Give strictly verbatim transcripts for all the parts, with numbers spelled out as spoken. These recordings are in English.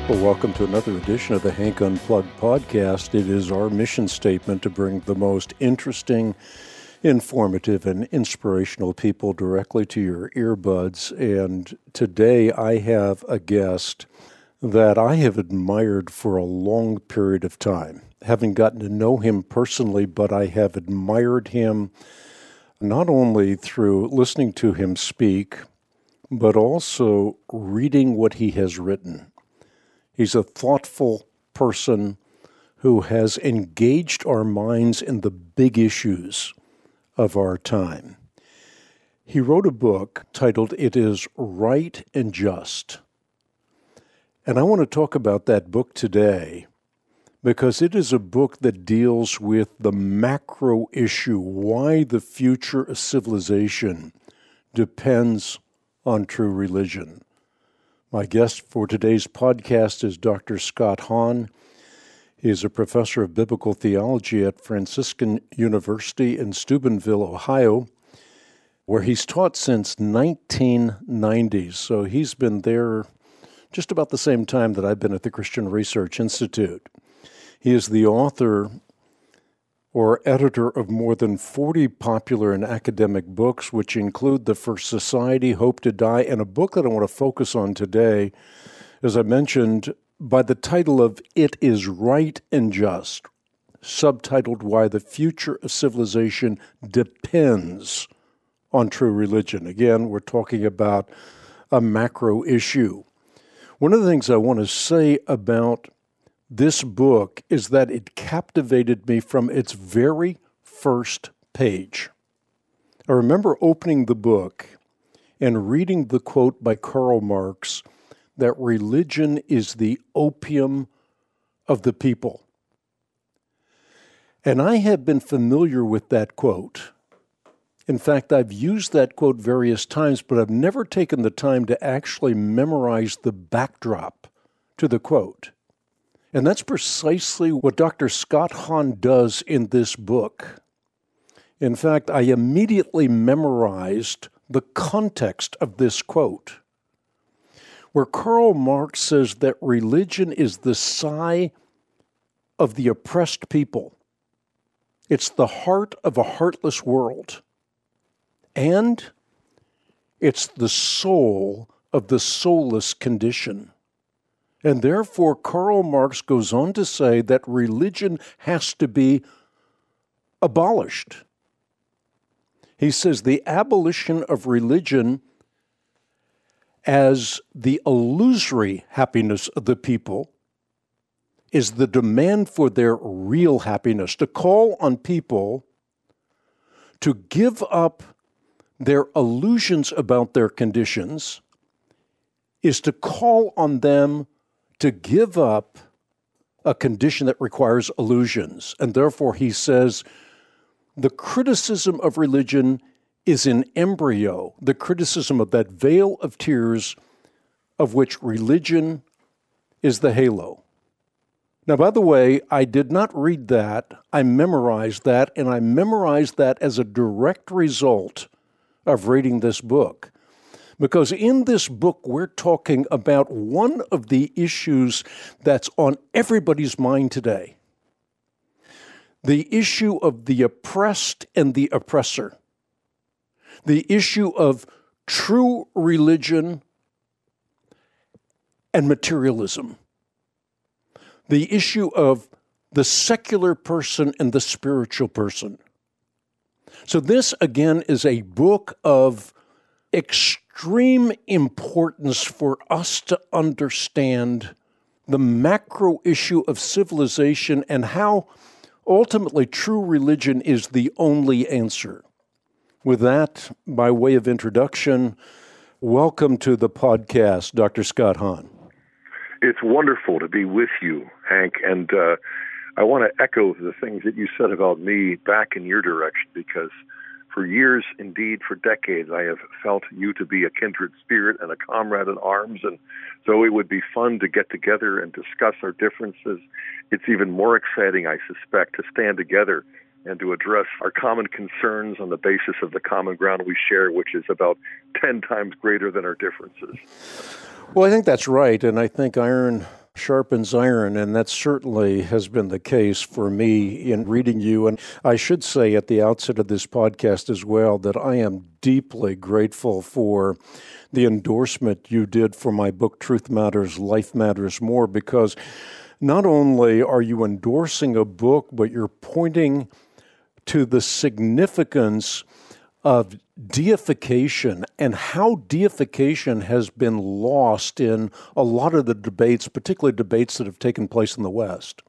Well, welcome to another edition of the Hank Unplugged podcast. It is our mission statement to bring the most interesting, informative, and inspirational people directly to your earbuds. And today I have a guest that I have admired for a long period of time. Having gotten to know him personally, but I have admired him not only through listening to him speak, but also reading what he has written. He's a thoughtful person who has engaged our minds in the big issues of our time. He wrote a book titled It Is Right and Just. And I want to talk about that book today because it is a book that deals with the macro issue, why the future of civilization depends on true religion. My guest for today's podcast is Doctor Scott Hahn. He is a professor of biblical theology at Franciscan University in Steubenville, Ohio, where he's taught since nineteen ninety. So he's been there just about the same time that I've been at the Christian Research Institute. He is the author or editor of more than forty popular and academic books, which include The First Society, Hope to Die, and a book that I want to focus on today, as I mentioned, by the title of It Is Right and Just, subtitled Why the Future of Civilization Depends on True Religion. Again, we're talking about a macro issue. One of the things I want to say about this book is that it captivated me from its very first page. I remember opening the book and reading the quote by Karl Marx that religion is the opium of the people. And I have been familiar with that quote. In fact, I've used that quote various times, but I've never taken the time to actually memorize the backdrop to the quote. And that's precisely what Doctor Scott Hahn does in this book. In fact, I immediately memorized the context of this quote, where Karl Marx says that religion is the sigh of the oppressed people. It's the heart of a heartless world. And it's the soul of the soulless condition. And therefore, Karl Marx goes on to say that religion has to be abolished. He says the abolition of religion as the illusory happiness of the people is the demand for their real happiness, to call on people to give up their illusions about their conditions is to call on them to give up a condition that requires illusions. And therefore, he says, the criticism of religion is an embryo, the criticism of that veil of tears of which religion is the halo. Now, by the way, I did not read that. I memorized that, and I memorized that as a direct result of reading this book. Because in this book, we're talking about one of the issues that's on everybody's mind today. The issue of the oppressed and the oppressor. The issue of true religion and materialism. The issue of the secular person and the spiritual person. So this, again, is a book of extreme importance for us to understand the macro issue of civilization and how ultimately true religion is the only answer. With that, by way of introduction, welcome to the podcast, Doctor Scott Hahn. It's wonderful to be with you, Hank, and uh, I want to echo the things that you said about me back in your direction, because for years, indeed, for decades, I have felt you to be a kindred spirit and a comrade in arms, and so it would be fun to get together and discuss our differences. It's even more exciting, I suspect, to stand together and to address our common concerns on the basis of the common ground we share, which is about ten times greater than our differences. Well, I think that's right, and I think iron sharpens iron, and that certainly has been the case for me in reading you. And I should say at the outset of this podcast as well that I am deeply grateful for the endorsement you did for my book, Truth Matters, Life Matters More, because not only are you endorsing a book, but you're pointing to the significance of deification and how deification has been lost in a lot of the debates, particularly debates that have taken place in the West.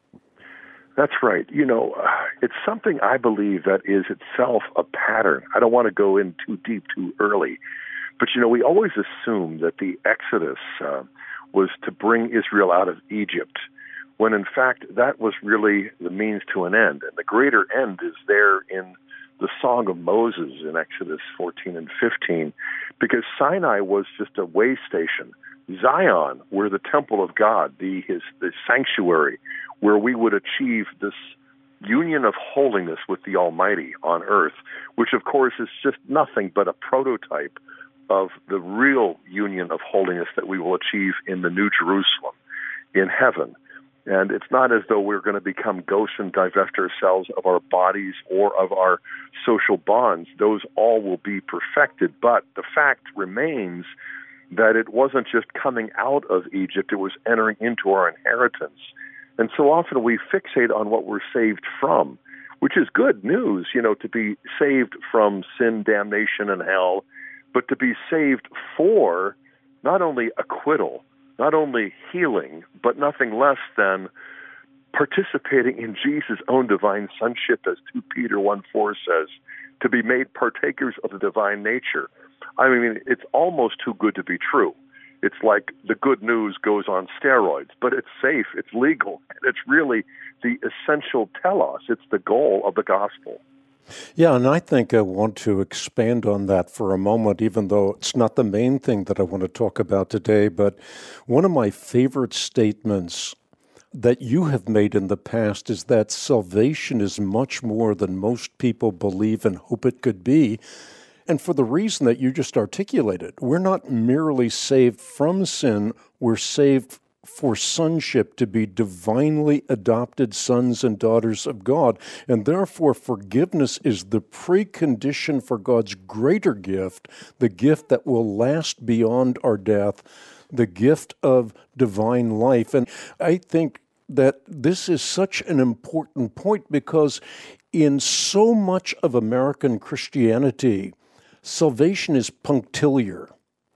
That's right. You know, it's something I believe that is itself a pattern. I don't want to go in too deep too early, but, you know, we always assume that the Exodus uh, was to bring Israel out of Egypt, when in fact that was really the means to an end. And the greater end is there in the Song of Moses in Exodus fourteen and fifteen, because Sinai was just a way station. Zion, where the temple of God, the his the sanctuary, where we would achieve this union of holiness with the Almighty on earth, which of course is just nothing but a prototype of the real union of holiness that we will achieve in the New Jerusalem, in heaven. And it's not as though we're going to become ghosts and divest ourselves of our bodies or of our social bonds. Those all will be perfected. But the fact remains that it wasn't just coming out of Egypt, it was entering into our inheritance. And so often we fixate on what we're saved from, which is good news, you know, to be saved from sin, damnation, and hell, but to be saved for not only acquittal, not only healing, but nothing less than participating in Jesus' own divine sonship, as Second Peter one four says, to be made partakers of the divine nature. I mean, it's almost too good to be true. It's like the good news goes on steroids, but it's safe, it's legal, and it's really the essential telos. It's the goal of the gospel. Yeah, and I think I want to expand on that for a moment, even though it's not the main thing that I want to talk about today. But one of my favorite statements that you have made in the past is that salvation is much more than most people believe and hope it could be. And for the reason that you just articulated, we're not merely saved from sin, we're saved for sonship, to be divinely adopted sons and daughters of God. And therefore, forgiveness is the precondition for God's greater gift, the gift that will last beyond our death, the gift of divine life. And I think that this is such an important point because in so much of American Christianity, salvation is punctiliar.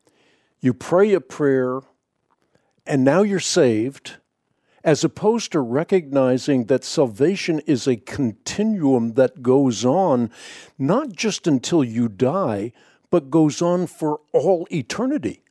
You pray a prayer, and now you're saved, as opposed to recognizing that salvation is a continuum that goes on, not just until you die, but goes on for all eternity.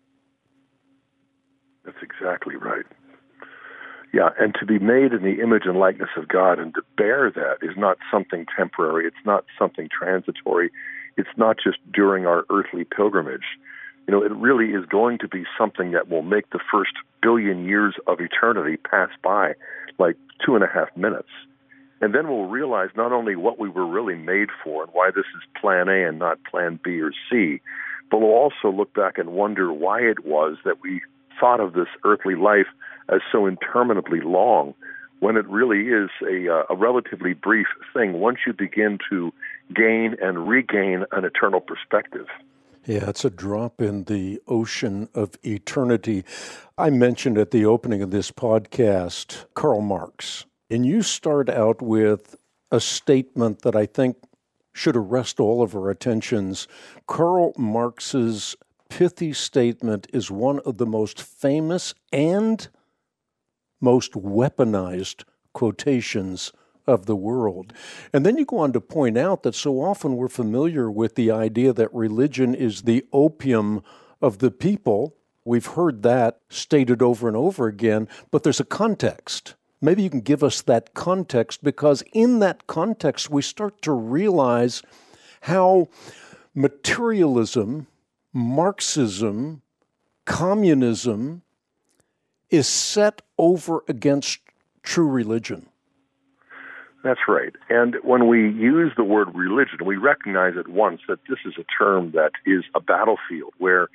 That's exactly right. Yeah, and to be made in the image and likeness of God and to bear that is not something temporary. It's not something transitory. It's not just during our earthly pilgrimage. You know, it really is going to be something that will make the first billion years of eternity pass by like two and a half minutes. And then we'll realize not only what we were really made for and why this is plan A and not plan B or C, but we'll also look back and wonder why it was that we thought of this earthly life as so interminably long, when it really is a, a relatively brief thing once you begin to gain and regain an eternal perspective. Yeah, it's a drop in the ocean of eternity. I mentioned at the opening of this podcast, Karl Marx, and you start out with a statement that I think should arrest all of our attentions. Karl Marx's pithy statement is one of the most famous and most weaponized quotations of the world. And then you go on to point out that so often we're familiar with the idea that religion is the opium of the people. We've heard that stated over and over again, but there's a context. Maybe you can give us that context, because in that context we start to realize how materialism, Marxism, communism is set over against true religion. That's right. And when we use the word religion, we recognize at once that this is a term that is a battlefield where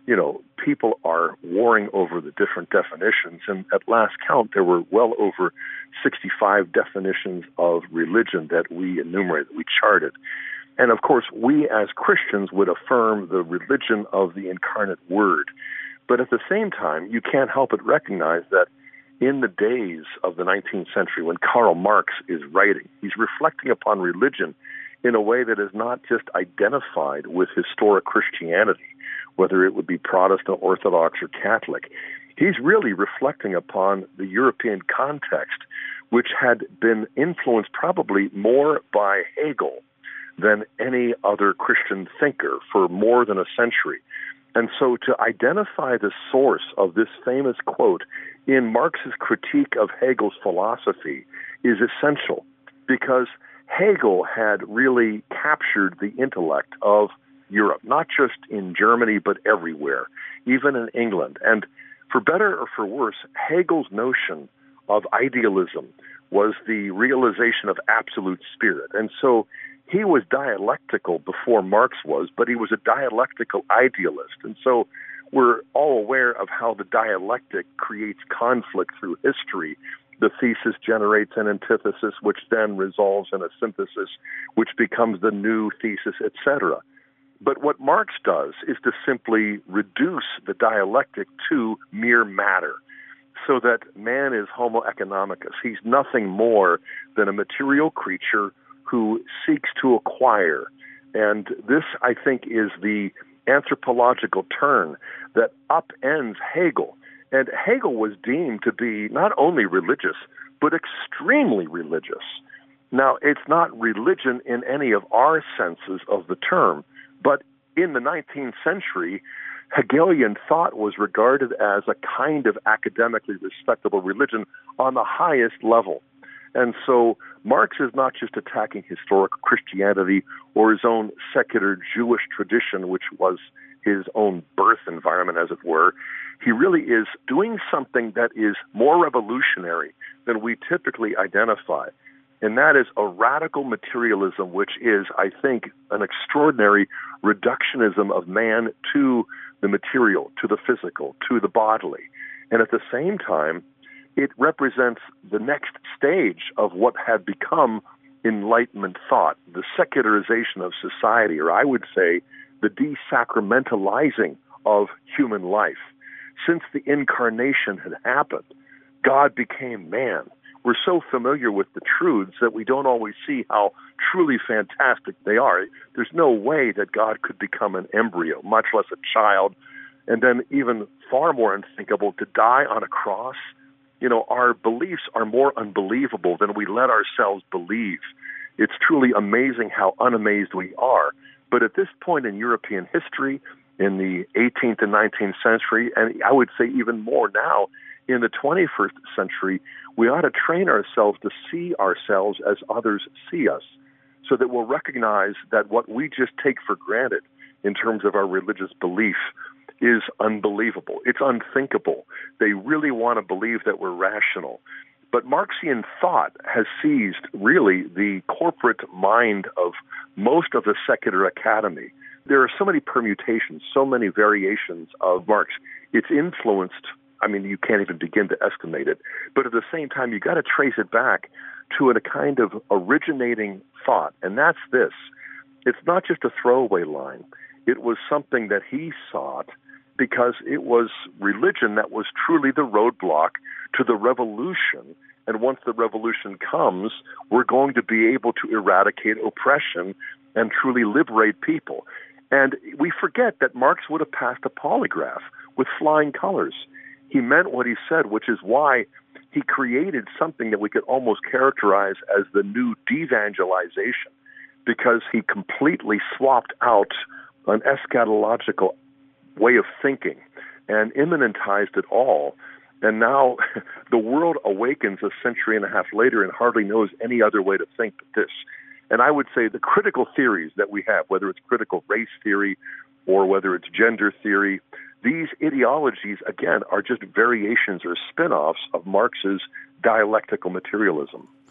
you know, people are warring over the different definitions. And at last count, there were well over sixty-five definitions of religion that we enumerated, that we charted. And of course, we as Christians would affirm the religion of the incarnate Word. But at the same time, you can't help but recognize that in the days of the nineteenth century, when Karl Marx is writing, he's reflecting upon religion in a way that is not just identified with historic Christianity, whether it would be Protestant, Orthodox, or Catholic. He's really reflecting upon the European context, which had been influenced probably more by Hegel than any other Christian thinker for more than a century. And so to identify the source of this famous quote in Marx's critique of Hegel's philosophy is essential, because Hegel had really captured the intellect of Europe, not just in Germany, but everywhere, even in England. And for better or for worse, Hegel's notion of idealism was the realization of absolute spirit. And so he was dialectical before Marx was, but he was a dialectical idealist. And so we're all aware of how the dialectic creates conflict through history. The thesis generates an antithesis, which then resolves in a synthesis, which becomes the new thesis, et cetera. But what Marx does is to simply reduce the dialectic to mere matter, so that man is homo economicus. He's nothing more than a material creature who seeks to acquire. And this, I think, is the anthropological turn that upends Hegel. And Hegel was deemed to be not only religious, but extremely religious. Now, it's not religion in any of our senses of the term, but in the nineteenth century, Hegelian thought was regarded as a kind of academically respectable religion on the highest level. And so Marx is not just attacking historic Christianity or his own secular Jewish tradition, which was his own birth environment, as it were. He really is doing something that is more revolutionary than we typically identify. And that is a radical materialism, which is, I think, an extraordinary reductionism of man to the material, to the physical, to the bodily. And at the same time, it represents the next stage of what had become Enlightenment thought, the secularization of society, or I would say the desacramentalizing of human life. Since the incarnation had happened, God became man. We're so familiar with the truths that we don't always see how truly fantastic they are. There's no way that God could become an embryo, much less a child, and then even far more unthinkable, to die on a cross. You know, our beliefs are more unbelievable than we let ourselves believe. It's truly amazing how unamazed we are. But at this point in European history, in the eighteenth and nineteenth century, and I would say even more now, in the twenty-first century, we ought to train ourselves to see ourselves as others see us, so that we'll recognize that what we just take for granted in terms of our religious belief is unbelievable. It's unthinkable. They really want to believe that we're rational. But Marxian thought has seized really the corporate mind of most of the secular academy. There are so many permutations, so many variations of Marx. It's influenced, I mean, you can't even begin to estimate it. But at the same time, you've got to trace it back to a kind of originating thought. And that's this. It's not just a throwaway line. It was something that he sought because it was religion that was truly the roadblock to the revolution. And once the revolution comes, we're going to be able to eradicate oppression and truly liberate people. And we forget that Marx would have passed a polygraph with flying colors. He meant what he said, which is why he created something that we could almost characterize as the new devangelization, because he completely swapped out an eschatological way of thinking and immanentized it all. And now the world awakens a century and a half later and hardly knows any other way to think but this. And I would say the critical theories that we have, whether it's critical race theory or whether it's gender theory, these ideologies, again, are just variations or spin-offs of Marx's dialectical materialism.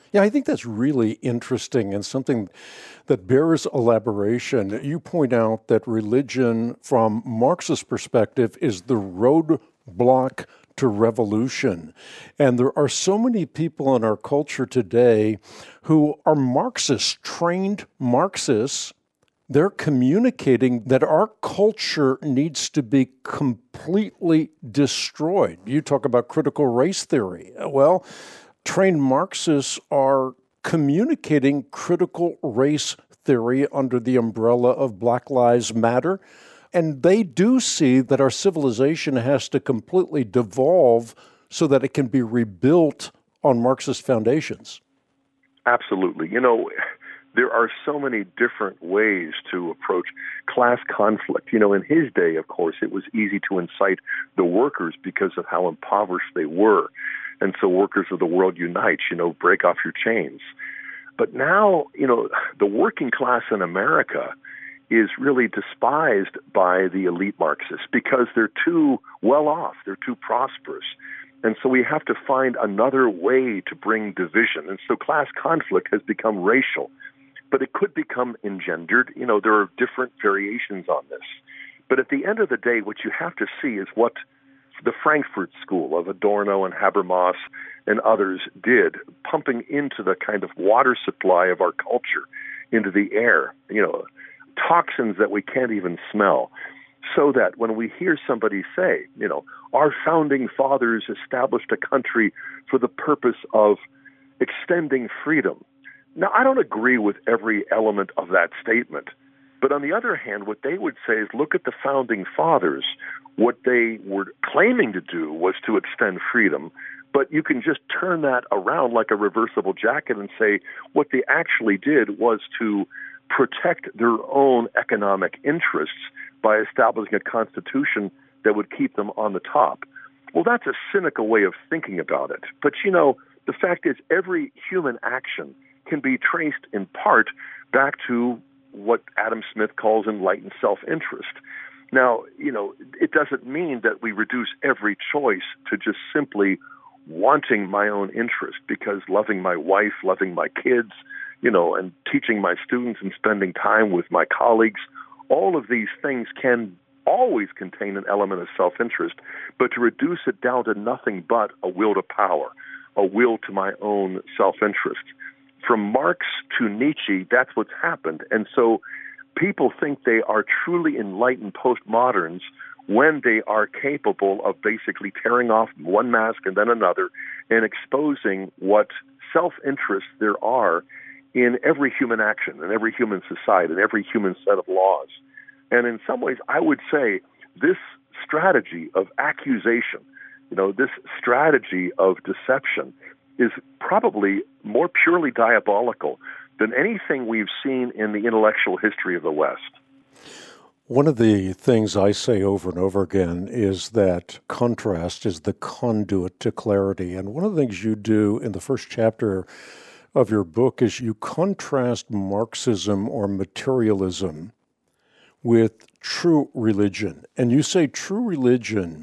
Yeah, I think that's really interesting and something that bears elaboration. You point out that religion, from Marxist perspective, is the roadblock to revolution. And there are so many people in our culture today who are Marxists, trained Marxists. They're communicating that our culture needs to be completely destroyed. You talk about critical race theory. Well, trained Marxists are communicating critical race theory under the umbrella of Black Lives Matter, and they do see that our civilization has to completely devolve so that it can be rebuilt on Marxist foundations. Absolutely. You know, there are so many different ways to approach class conflict. You know, in his day, of course, it was easy to incite the workers because of how impoverished they were. And so workers of the world unite, you know, break off your chains. But now, you know, the working class in America is really despised by the elite Marxists because they're too well off, they're too prosperous. And so we have to find another way to bring division. And so class conflict has become racial, but it could become engendered. You know, there are different variations on this. But at the end of the day, what you have to see is what the Frankfurt School of Adorno and Habermas and others did, pumping into the kind of water supply of our culture, into the air, you know, toxins that we can't even smell, so that when we hear somebody say, you know, our founding fathers established a country for the purpose of extending freedom. Now, I don't agree with every element of that statement. But on the other hand, what they would say is, look at the founding fathers. What they were claiming to do was to extend freedom, but you can just turn that around like a reversible jacket and say what they actually did was to protect their own economic interests by establishing a constitution that would keep them on the top. Well, that's a cynical way of thinking about it. But, you know, the fact is every human action can be traced in part back to what Adam Smith calls enlightened self-interest. Now, you know, it doesn't mean that we reduce every choice to just simply wanting my own interest, because loving my wife, loving my kids, you know, and teaching my students and spending time with my colleagues, all of these things can always contain an element of self-interest, but to reduce it down to nothing but a will to power, a will to my own self-interest. From Marx to Nietzsche, that's what's happened. And so people think they are truly enlightened postmoderns when they are capable of basically tearing off one mask and then another and exposing what self-interests there are in every human action, in every human society, in every human set of laws. And in some ways, I would say this strategy of accusation, you know, this strategy of deception is probably more purely diabolical than anything we've seen in the intellectual history of the West. One of the things I say over and over again is that contrast is the conduit to clarity. And one of the things you do in the first chapter of your book is you contrast Marxism or materialism with true religion. And you say true religion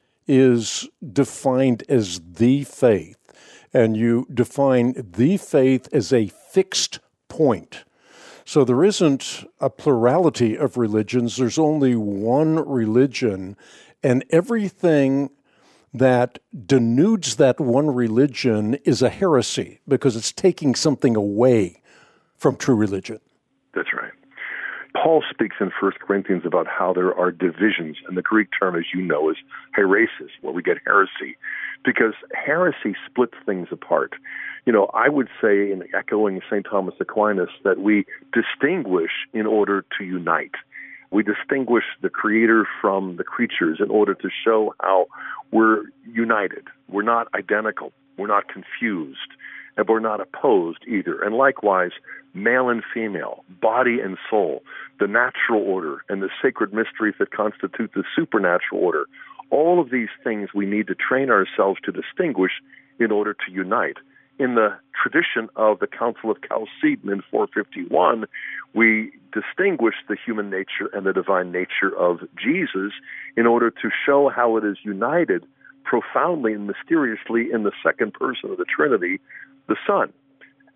is defined as the faith. And you define the faith as a fixed point. So there isn't a plurality of religions. There's only one religion, and everything that denudes that one religion is a heresy because it's taking something away from true religion. That's right. Paul speaks in First Corinthians about how there are divisions, and the Greek term, as you know, is heresis, where we get heresy, because heresy splits things apart. You know, I would say, in echoing Saint Thomas Aquinas, that we distinguish in order to unite. We distinguish the creator from the creatures in order to show how we're united. We're not identical. We're not confused. And we're not opposed either. And likewise, male and female, body and soul, the natural order and the sacred mysteries that constitute the supernatural order, all of these things we need to train ourselves to distinguish in order to unite. In the tradition of the Council of Chalcedon in four fifty-one, we distinguish the human nature and the divine nature of Jesus in order to show how it is united profoundly and mysteriously in the second person of the Trinity, the Son.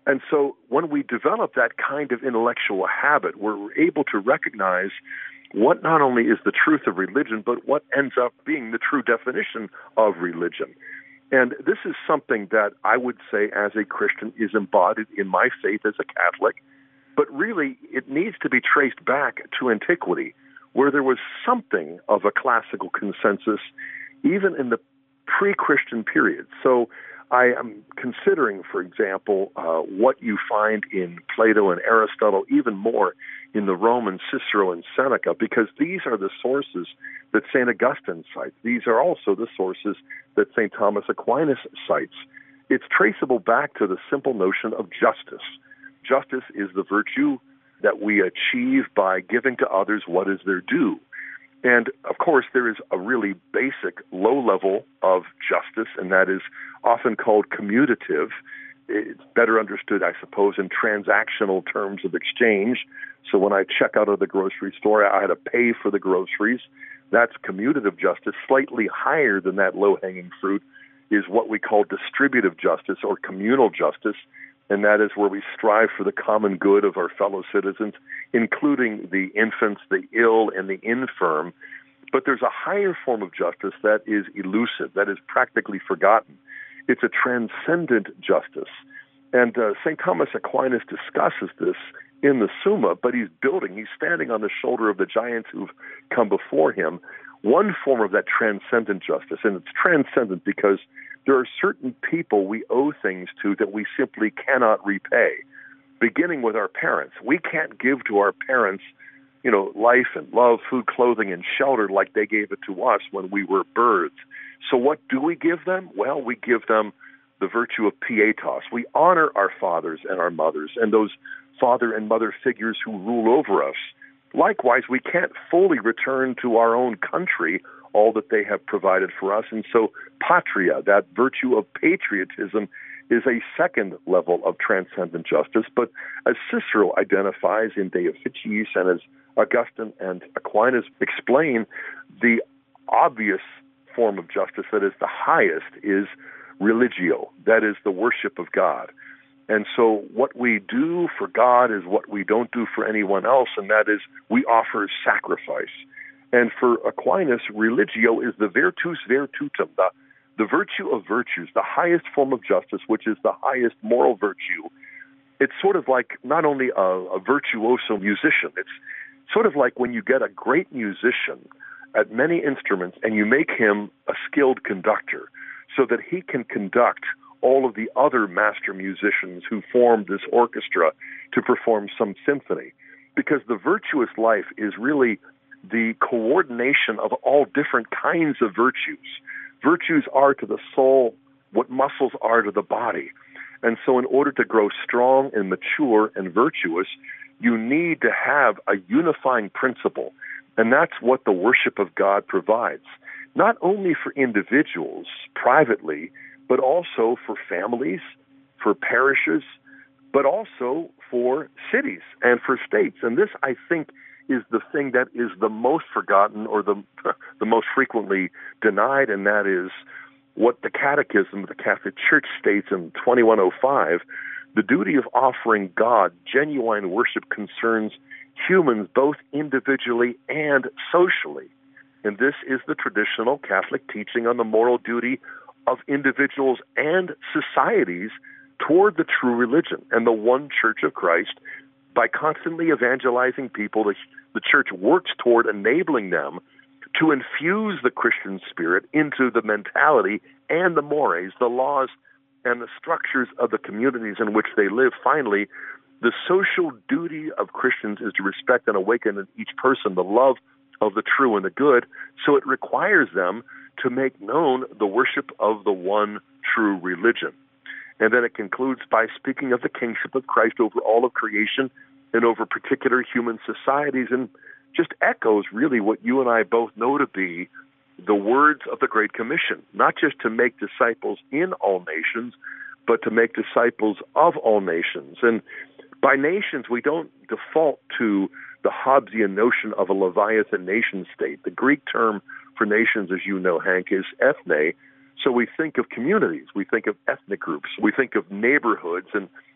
And so when we develop that kind of intellectual habit, we're able to recognize what not only is the truth of religion, but what ends up being the true definition of religion. And this is something that I would say as a Christian is embodied in my faith as a Catholic, but really it needs to be traced back to antiquity, where there was something of a classical consensus even in the pre-Christian period. So I am considering, for example, uh, what you find in Plato and Aristotle, even more in the Roman Cicero and Seneca, because these are the sources that Saint Augustine cites. These are also the sources that Saint Thomas Aquinas cites. It's traceable back to the simple notion of justice. Justice is the virtue that we achieve by giving to others what is their due. And, of course, there is a really basic low level of justice, and that is often called commutative. It's better understood, I suppose, in transactional terms of exchange. So when I check out of the grocery store, I had to pay for the groceries. That's commutative justice. Slightly higher than that low-hanging fruit is what we call distributive justice or communal justice, and that is where we strive for the common good of our fellow citizens, including the infants, the ill, and the infirm. But there's a higher form of justice that is elusive, that is practically forgotten. It's a transcendent justice. And uh, Saint Thomas Aquinas discusses this in the Summa, but he's building, he's standing on the shoulder of the giants who've come before him, one form of that transcendent justice. And it's transcendent because there are certain people we owe things to that we simply cannot repay, beginning with our parents. We can't give to our parents, you know, life and love, food, clothing, and shelter like they gave it to us when we were birds. So what do we give them? Well, we give them the virtue of pietas. We honor our fathers and our mothers and those father and mother figures who rule over us. Likewise, we can't fully return to our own country all that they have provided for us. And so patria, that virtue of patriotism, is a second level of transcendent justice. But as Cicero identifies in De Officiis and as Augustine and Aquinas explain, the obvious form of justice that is the highest is religio, that is the worship of God. And so what we do for God is what we don't do for anyone else, and that is we offer sacrifice. And for Aquinas, religio is the virtus virtutum, the, the virtue of virtues, the highest form of justice, which is the highest moral virtue. It's sort of like not only a, a virtuoso musician, it's sort of like when you get a great musician at many instruments and you make him a skilled conductor so that he can conduct all of the other master musicians who formed this orchestra to perform some symphony. Because the virtuous life is really the coordination of all different kinds of virtues. Virtues are to the soul what muscles are to the body. And so in order to grow strong and mature and virtuous, you need to have a unifying principle. And that's what the worship of God provides, not only for individuals privately, but also for families, for parishes, but also for cities and for states. And this, I think, is the thing that is the most forgotten or the the most frequently denied, and that is what the Catechism of the Catholic Church states in twenty-one oh five. The duty of offering God genuine worship concerns humans both individually and socially. And this is the traditional Catholic teaching on the moral duty of individuals and societies toward the true religion and the one Church of Christ. By constantly evangelizing people, the, the Church works toward enabling them to infuse the Christian spirit into the mentality and the mores, the laws and the structures of the communities in which they live. Finally, the social duty of Christians is to respect and awaken in each person the love of the true and the good, so it requires them to make known the worship of the one true religion. And then it concludes by speaking of the kingship of Christ over all of creation and over particular human societies, and just echoes really what you and I both know to be the words of the Great Commission, not just to make disciples in all nations, but to make disciples of all nations. And by nations, we don't default to the Hobbesian notion of a Leviathan nation state. The Greek term for nations, as you know, Hank, is ethne. So we think of communities, we think of ethnic groups, we think of neighborhoods, and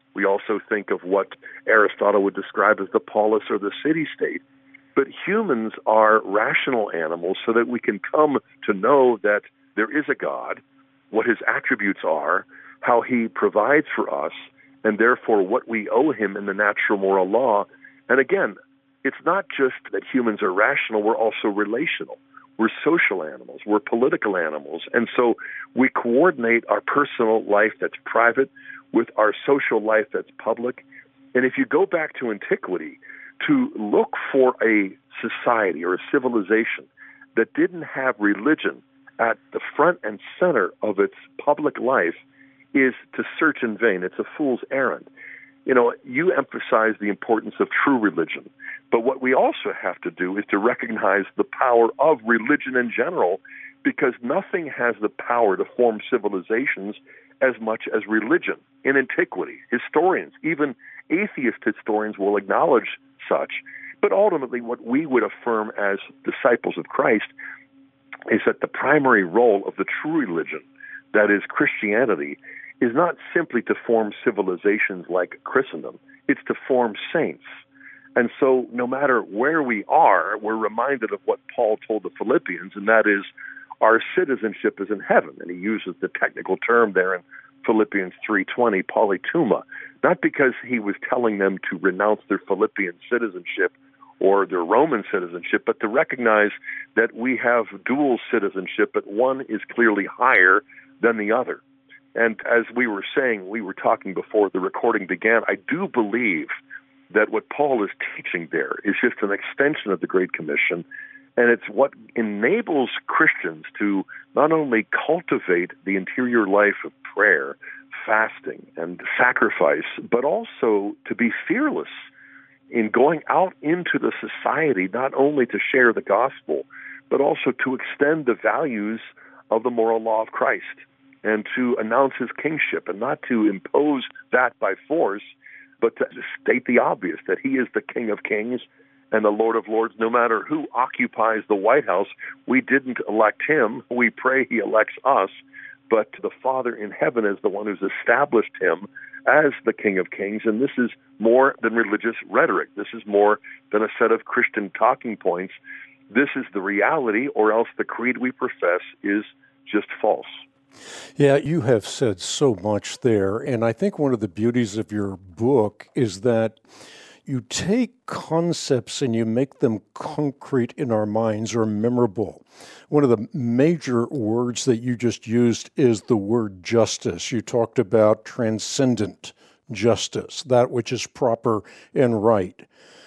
We also think of what Aristotle would describe as the polis or the city-state. But humans are rational animals so that we can come to know that there is a God, what his attributes are, how he provides for us, and therefore what we owe him in the natural moral law. And again, it's not just that humans are rational, we're also relational. We're social animals, we're political animals, and so we coordinate our personal life that's private with our social life that's public. And if you go back to antiquity, to look for a society or a civilization that didn't have religion at the front and center of its public life is to search in vain. It's a fool's errand. You know, you emphasize the importance of true religion, but what we also have to do is to recognize the power of religion in general, because nothing has the power to form civilizations as much as religion. In antiquity, historians, even atheist historians, will acknowledge such. But ultimately, what we would affirm as disciples of Christ is that the primary role of the true religion, that is Christianity, is not simply to form civilizations like Christendom. It's to form saints. And so no matter where we are, we're reminded of what Paul told the Philippians, and that is our citizenship is in heaven. And he uses the technical term there in Philippians three twenty, polytuma, not because he was telling them to renounce their Philippian citizenship or their Roman citizenship, but to recognize that we have dual citizenship, but one is clearly higher than the other. And as we were saying, we were talking before the recording began, I do believe that what Paul is teaching there is just an extension of the Great Commission, and it's what enables Christians to not only cultivate the interior life of prayer, fasting, and sacrifice, but also to be fearless in going out into the society, not only to share the gospel, but also to extend the values of the moral law of Christ and to announce his kingship, and not to impose that by force, but to state the obvious, that he is the King of Kings and the Lord of Lords. No matter who occupies the White House, we didn't elect him. We pray he elects us, but the Father in heaven is the one who's established him as the King of Kings, and this is more than religious rhetoric. This is more than a set of Christian talking points. This is the reality, or else the creed we profess is just false. Yeah, you have said so much there, and I think one of the beauties of your book is that you take concepts and you make them concrete in our minds or memorable. One of the major words that you just used is the word justice. You talked about transcendent justice, that which is proper and right,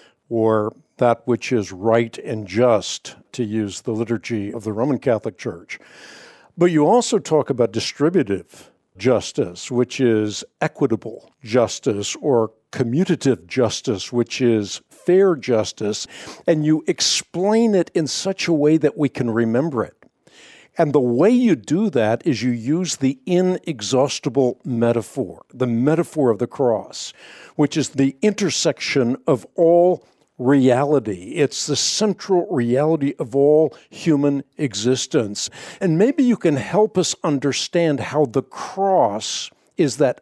or that which is right and just, to use the liturgy of the Roman Catholic Church. But you also talk about distributive justice, which is equitable justice, or commutative justice, which is fair justice, and you explain it in such a way that we can remember it. And the way you do that is you use the inexhaustible metaphor, the metaphor of the cross, which is the intersection of all reality. It's the central reality of all human existence. And maybe you can help us understand how the cross is that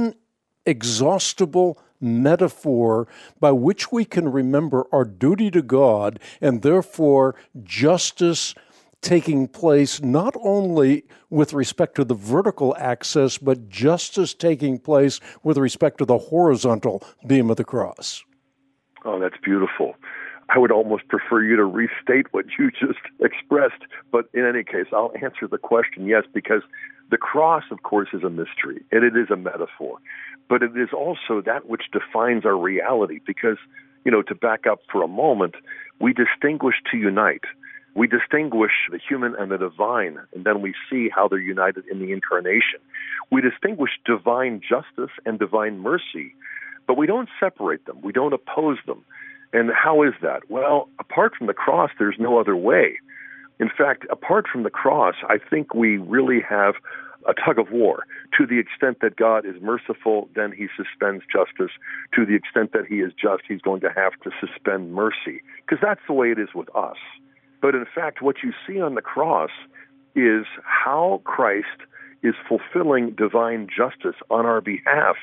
unexhaustible metaphor by which we can remember our duty to God, and therefore justice taking place not only with respect to the vertical axis, but justice taking place with respect to the horizontal beam of the cross. Oh, that's beautiful. I would almost prefer you to restate what you just expressed, but in any case, I'll answer the question, yes, because the cross, of course, is a mystery, and it is a metaphor, but it is also that which defines our reality, because, you know, to back up for a moment, we distinguish to unite. We distinguish the human and the divine, and then we see how they're united in the incarnation. We distinguish divine justice and divine mercy, but we don't separate them. We don't oppose them. And how is that? Well, apart from the cross, there's no other way. In fact, apart from the cross, I think we really have a tug of war. To the extent that God is merciful, then he suspends justice. To the extent that he is just, he's going to have to suspend mercy, because that's the way it is with us. But in fact, what you see on the cross is how Christ is fulfilling divine justice on our behalf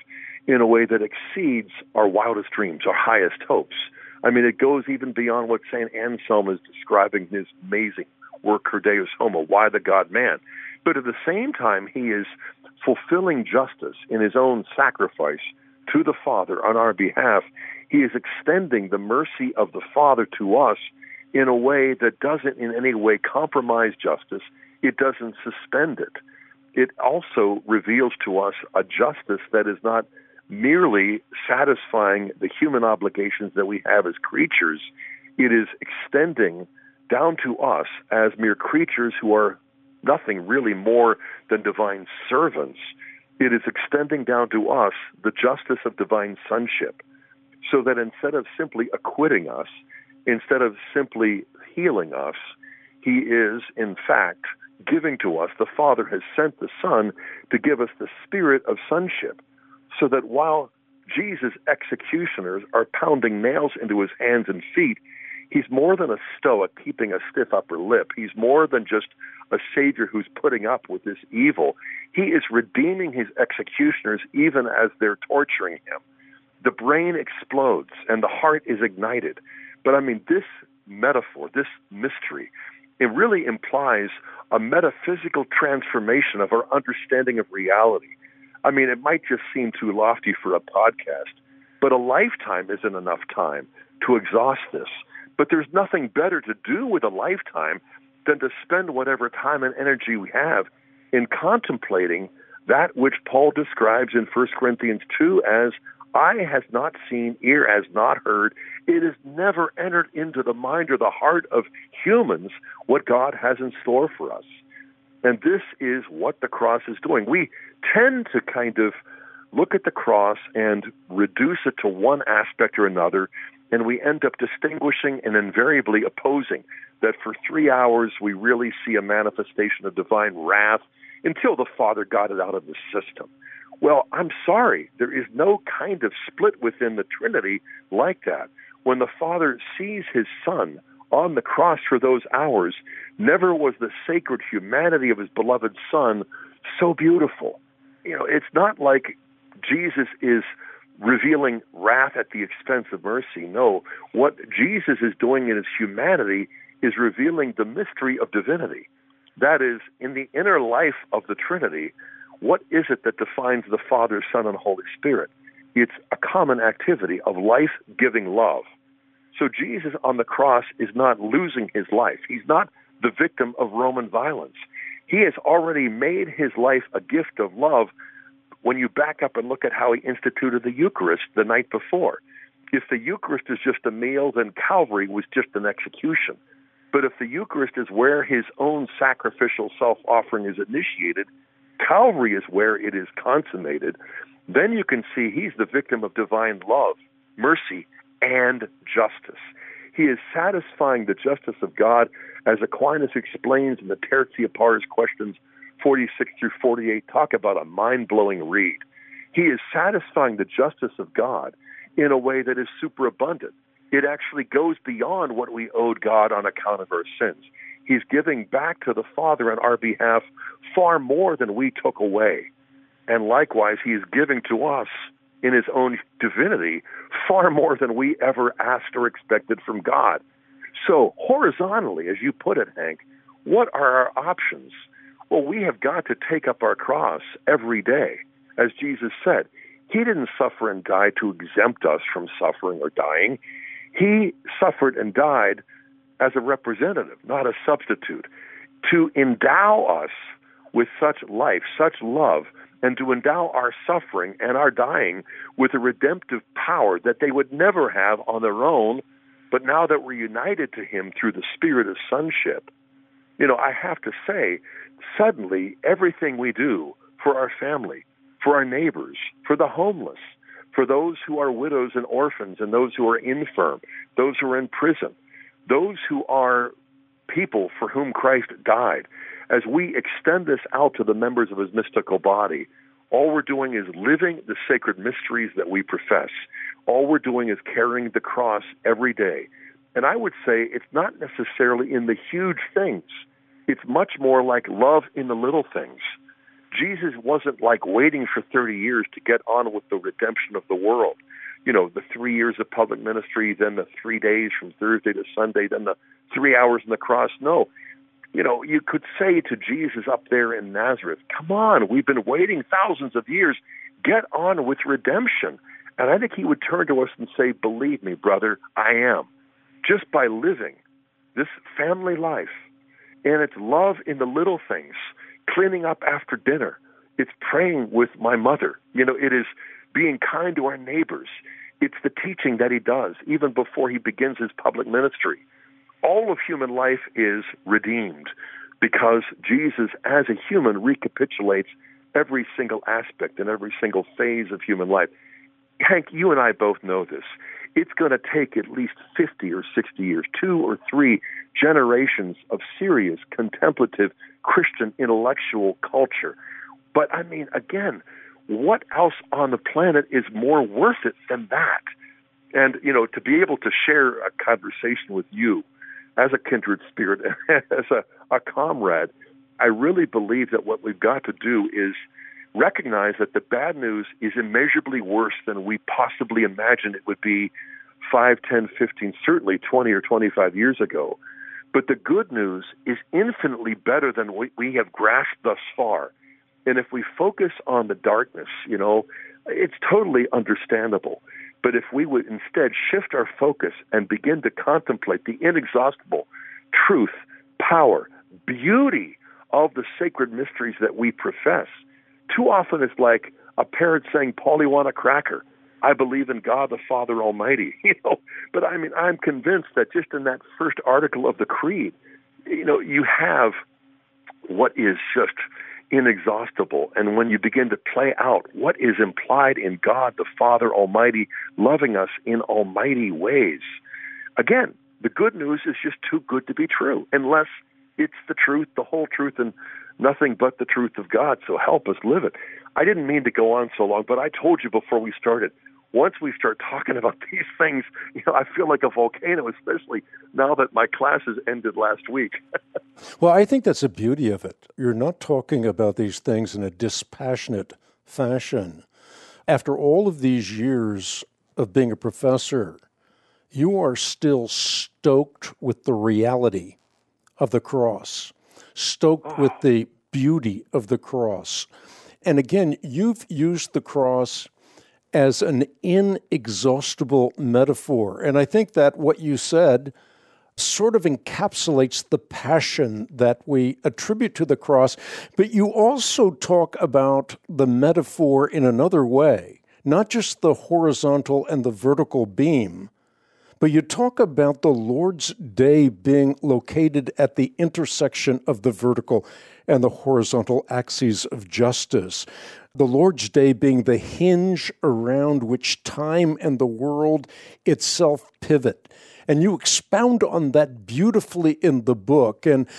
in a way that exceeds our wildest dreams, our highest hopes. I mean, it goes even beyond what Saint Anselm is describing in his amazing work, Cur Deus Homo, Why the God-Man. But at the same time, he is fulfilling justice in his own sacrifice to the Father on our behalf. He is extending the mercy of the Father to us in a way that doesn't in any way compromise justice. It doesn't suspend it. It also reveals to us a justice that is not merely satisfying the human obligations that we have as creatures. It is extending down to us as mere creatures who are nothing really more than divine servants. It is extending down to us the justice of divine sonship, so that instead of simply acquitting us, instead of simply healing us, he is, in fact, giving to us. The Father has sent the Son to give us the spirit of sonship, so that while Jesus' executioners are pounding nails into his hands and feet, he's more than a stoic keeping a stiff upper lip. He's more than just a savior who's putting up with this evil. He is redeeming his executioners even as they're torturing him. The brain explodes and the heart is ignited. But I mean, this metaphor, this mystery, it really implies a metaphysical transformation of our understanding of reality. I mean, it might just seem too lofty for a podcast, but a lifetime isn't enough time to exhaust this. But there's nothing better to do with a lifetime than to spend whatever time and energy we have in contemplating that which Paul describes in First Corinthians two as eye has not seen, ear has not heard. It has never entered into the mind or the heart of humans what God has in store for us. And this is what the cross is doing. We tend to kind of look at the cross and reduce it to one aspect or another, and we end up distinguishing and invariably opposing that for three hours we really see a manifestation of divine wrath until the Father got it out of the system. Well, I'm sorry, there is no kind of split within the Trinity like that. When the Father sees his Son on the cross for those hours, never was the sacred humanity of his beloved Son so beautiful. You know, it's not like Jesus is revealing wrath at the expense of mercy. No, what Jesus is doing in his humanity is revealing the mystery of divinity. That is, in the inner life of the Trinity, what is it that defines the Father, Son, and Holy Spirit? It's a common activity of life-giving love. So Jesus on the cross is not losing his life. He's not the victim of Roman violence. He has already made his life a gift of love when you back up and look at how he instituted the Eucharist the night before. If the Eucharist is just a meal, then Calvary was just an execution. But if the Eucharist is where his own sacrificial self-offering is initiated, Calvary is where it is consummated, then you can see he's the victim of divine love, mercy, and justice. He is satisfying the justice of God, as Aquinas explains in the Tertia Pars questions forty-six through forty-eight, talk about a mind-blowing read. He is satisfying the justice of God in a way that is superabundant. It actually goes beyond what we owed God on account of our sins. He's giving back to the Father on our behalf far more than we took away. And likewise, he is giving to us in his own divinity far more than we ever asked or expected from God. So horizontally, as you put it, Hank, what are our options? Well, we have got to take up our cross every day. As Jesus said, he didn't suffer and die to exempt us from suffering or dying. He suffered and died as a representative, not a substitute, to endow us with such life, such love, and to endow our suffering and our dying with a redemptive power that they would never have on their own, but now that we're united to him through the spirit of sonship. You know, I have to say, suddenly everything we do for our family, for our neighbors, for the homeless, for those who are widows and orphans and those who are infirm, those who are in prison, those who are people for whom Christ died, as we extend this out to the members of his mystical body, all we're doing is living the sacred mysteries that we profess. All we're doing is carrying the cross every day. And I would say it's not necessarily in the huge things. It's much more like love in the little things. Jesus wasn't like waiting for thirty years to get on with the redemption of the world. You know, the three years of public ministry, then the three days from Thursday to Sunday, then the three hours on the cross. No. You know, you could say to Jesus up there in Nazareth, come on, we've been waiting thousands of years. Get on with redemption. And I think he would turn to us and say, believe me, brother, I am. Just by living this family life, and it's love in the little things, cleaning up after dinner. It's praying with my mother. You know, it is being kind to our neighbors. It's the teaching that he does, even before he begins his public ministry. All of human life is redeemed because Jesus, as a human, recapitulates every single aspect and every single phase of human life. Hank, you and I both know this. It's going to take at least fifty or sixty years, two or three generations of serious, contemplative, Christian intellectual culture. But, I mean, again, what else on the planet is more worth it than that? And, you know, to be able to share a conversation with you as a kindred spirit, as a, a comrade, I really believe that what we've got to do is recognize that the bad news is immeasurably worse than we possibly imagined it would be five, ten, fifteen, certainly twenty or twenty-five years ago. But the good news is infinitely better than what we have grasped thus far. And if we focus on the darkness, you know, it's totally understandable. But if we would instead shift our focus and begin to contemplate the inexhaustible truth, power, beauty of the sacred mysteries that we profess, too often it's like a parent saying, Paulie, want a cracker? I believe in God the Father Almighty. You know, but I mean, I'm convinced that just in that first article of the Creed, you know, you have what is just inexhaustible. And when you begin to play out what is implied in God the Father Almighty loving us in almighty ways, again, the good news is just too good to be true, unless it's the truth, the whole truth, and nothing but the truth of God. So help us live it. I didn't mean to go on so long, but I told you before we started, once we start talking about these things, you know, I feel like a volcano, especially now that my classes ended last week. Well, I think that's the beauty of it. You're not talking about these things in a dispassionate fashion. After all of these years of being a professor, you are still stoked with the reality of the cross, stoked oh. with the beauty of the cross. And again, you've used the cross as an inexhaustible metaphor. And I think that what you said sort of encapsulates the passion that we attribute to the cross. But you also talk about the metaphor in another way, not just the horizontal and the vertical beam, but you talk about the Lord's Day being located at the intersection of the vertical and the horizontal axes of justice. The Lord's Day being the hinge around which time and the world itself pivot. And you expound on that beautifully in the book. And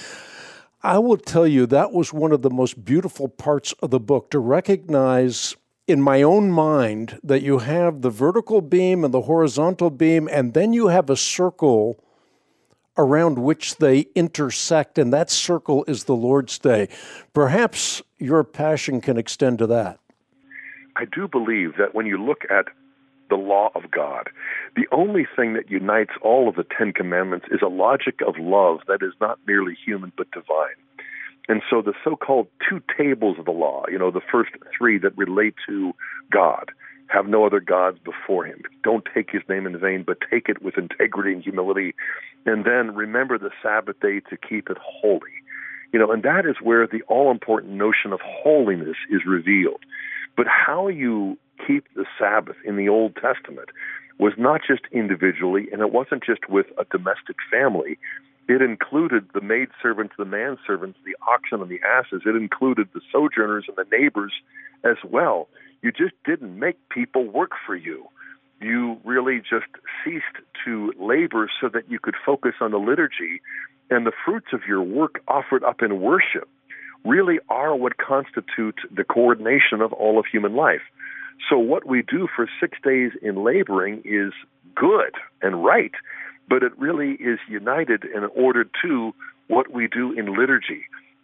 I will tell you, that was one of the most beautiful parts of the book, to recognize in my own mind that you have the vertical beam and the horizontal beam, and then you have a circle around which they intersect, and that circle is the Lord's Day. Perhaps your passion can extend to that. I do believe that when you look at the law of God, the only thing that unites all of the Ten Commandments is a logic of love that is not merely human but divine. And so the so-called two tables of the law, you know, the first three that relate to God, have no other gods before him. Don't take his name in vain, but take it with integrity and humility. And then remember the Sabbath day to keep it holy. You know, and that is where the all-important notion of holiness is revealed. But how you keep the Sabbath in the Old Testament was not just individually, and it wasn't just with a domestic family. It included the maidservants, the manservants, the oxen and the asses. It included the sojourners and the neighbors as well. You just didn't make people work for you. You really just ceased to labor so that you could focus on the liturgy, and the fruits of your work offered up in worship really are what constitute the coordination of all of human life. So what we do for six days in laboring is good and right, but it really is united in order to what we do in liturgy,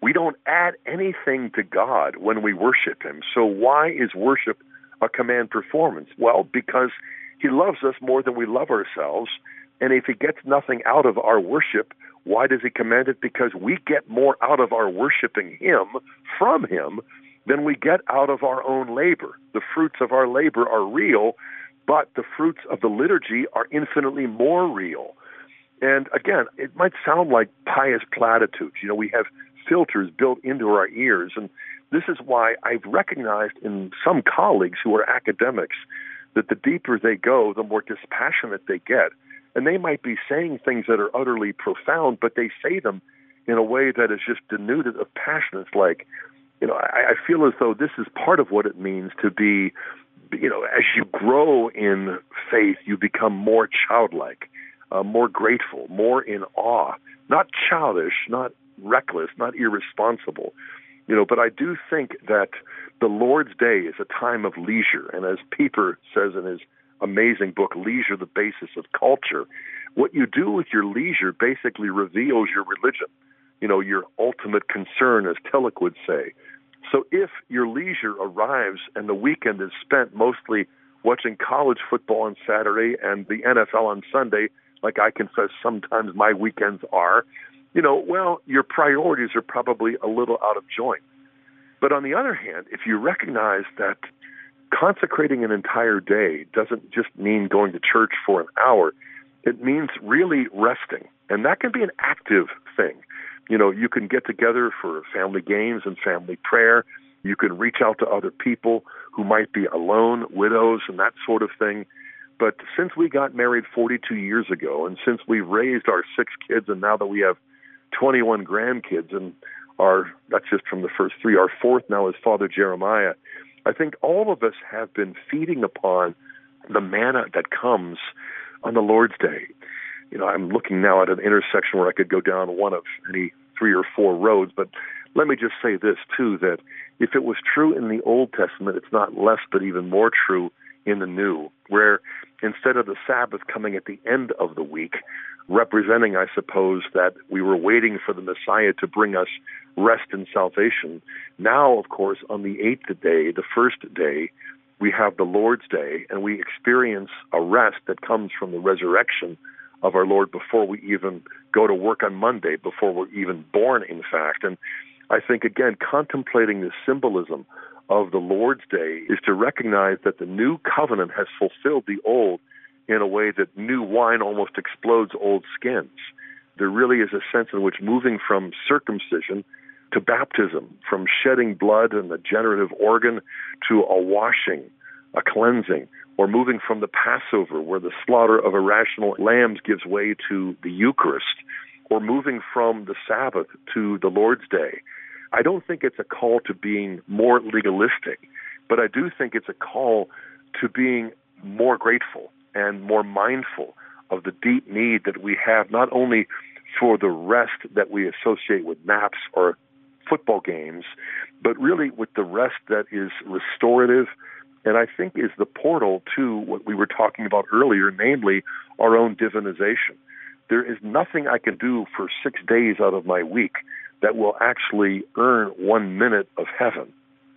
We don't add anything to God when we worship him. So why is worship a command performance? Well, because he loves us more than we love ourselves. And if he gets nothing out of our worship, why does he command it? Because we get more out of our worshiping him from him than we get out of our own labor. The fruits of our labor are real, but the fruits of the liturgy are infinitely more real. And again, it might sound like pious platitudes. You know, we have filters built into our ears, and this is why I've recognized in some colleagues who are academics that the deeper they go, the more dispassionate they get. And they might be saying things that are utterly profound, but they say them in a way that is just denuded of passion. It's like, you know, I, I feel as though this is part of what it means to be, you know, as you grow in faith, you become more childlike, uh, more grateful, more in awe, not childish, not reckless, not irresponsible. You know, but I do think that the Lord's Day is a time of leisure. And as Pieper says in his amazing book, Leisure, the Basis of Culture, what you do with your leisure basically reveals your religion, you know, your ultimate concern, as Tillich would say. So if your leisure arrives and the weekend is spent mostly watching college football on Saturday and the N F L on Sunday, like I confess sometimes my weekends are, you know, well, your priorities are probably a little out of joint. But on the other hand, if you recognize that consecrating an entire day doesn't just mean going to church for an hour, it means really resting. And that can be an active thing. You know, you can get together for family games and family prayer. You can reach out to other people who might be alone, widows, and that sort of thing. But since we got married forty-two years ago, and since we raised our six kids, and now that we have twenty-one grandkids, and our that's just from the first three, our fourth now is Father Jeremiah, I think all of us have been feeding upon the manna that comes on the Lord's Day. You know, I'm looking now at an intersection where I could go down one of any three or four roads, but let me just say this, too, that if it was true in the Old Testament, it's not less but even more true in the New, where instead of the Sabbath coming at the end of the week, representing, I suppose, that we were waiting for the Messiah to bring us rest and salvation. Now, of course, on the eighth day, the first day, we have the Lord's Day, and we experience a rest that comes from the resurrection of our Lord before we even go to work on Monday, before we're even born, in fact. And I think, again, contemplating the symbolism of the Lord's Day is to recognize that the new covenant has fulfilled the old in a way that new wine almost explodes old skins. There really is a sense in which moving from circumcision to baptism, from shedding blood and the generative organ to a washing, a cleansing, or moving from the Passover, where the slaughter of irrational lambs gives way to the Eucharist, or moving from the Sabbath to the Lord's Day. I don't think it's a call to being more legalistic, but I do think it's a call to being more grateful and more mindful of the deep need that we have, not only for the rest that we associate with naps or football games, but really with the rest that is restorative and I think is the portal to what we were talking about earlier, namely our own divinization. There is nothing I can do for six days out of my week that will actually earn one minute of heaven.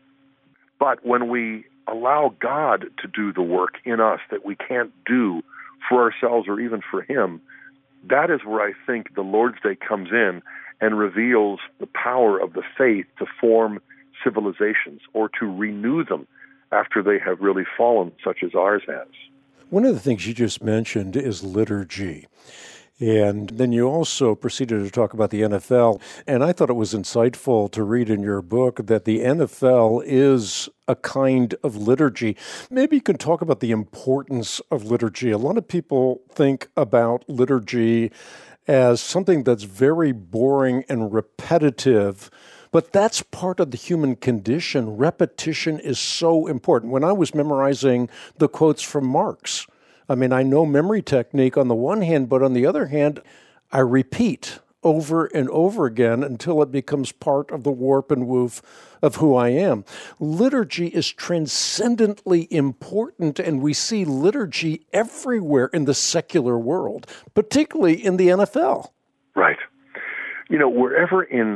But when we allow God to do the work in us that we can't do for ourselves or even for him, that is where I think the Lord's Day comes in and reveals the power of the faith to form civilizations or to renew them after they have really fallen, such as ours has. One of the things you just mentioned is liturgy. And then you also proceeded to talk about the N F L. And I thought it was insightful to read in your book that the N F L is a kind of liturgy. Maybe you can talk about the importance of liturgy. A lot of people think about liturgy as something that's very boring and repetitive, but that's part of the human condition. Repetition is so important. When I was memorizing the quotes from Marx, I mean, I know memory technique on the one hand, but on the other hand, I repeat over and over again until it becomes part of the warp and woof of who I am. Liturgy is transcendently important, and we see liturgy everywhere in the secular world, particularly in the N F L. Right. You know, wherever in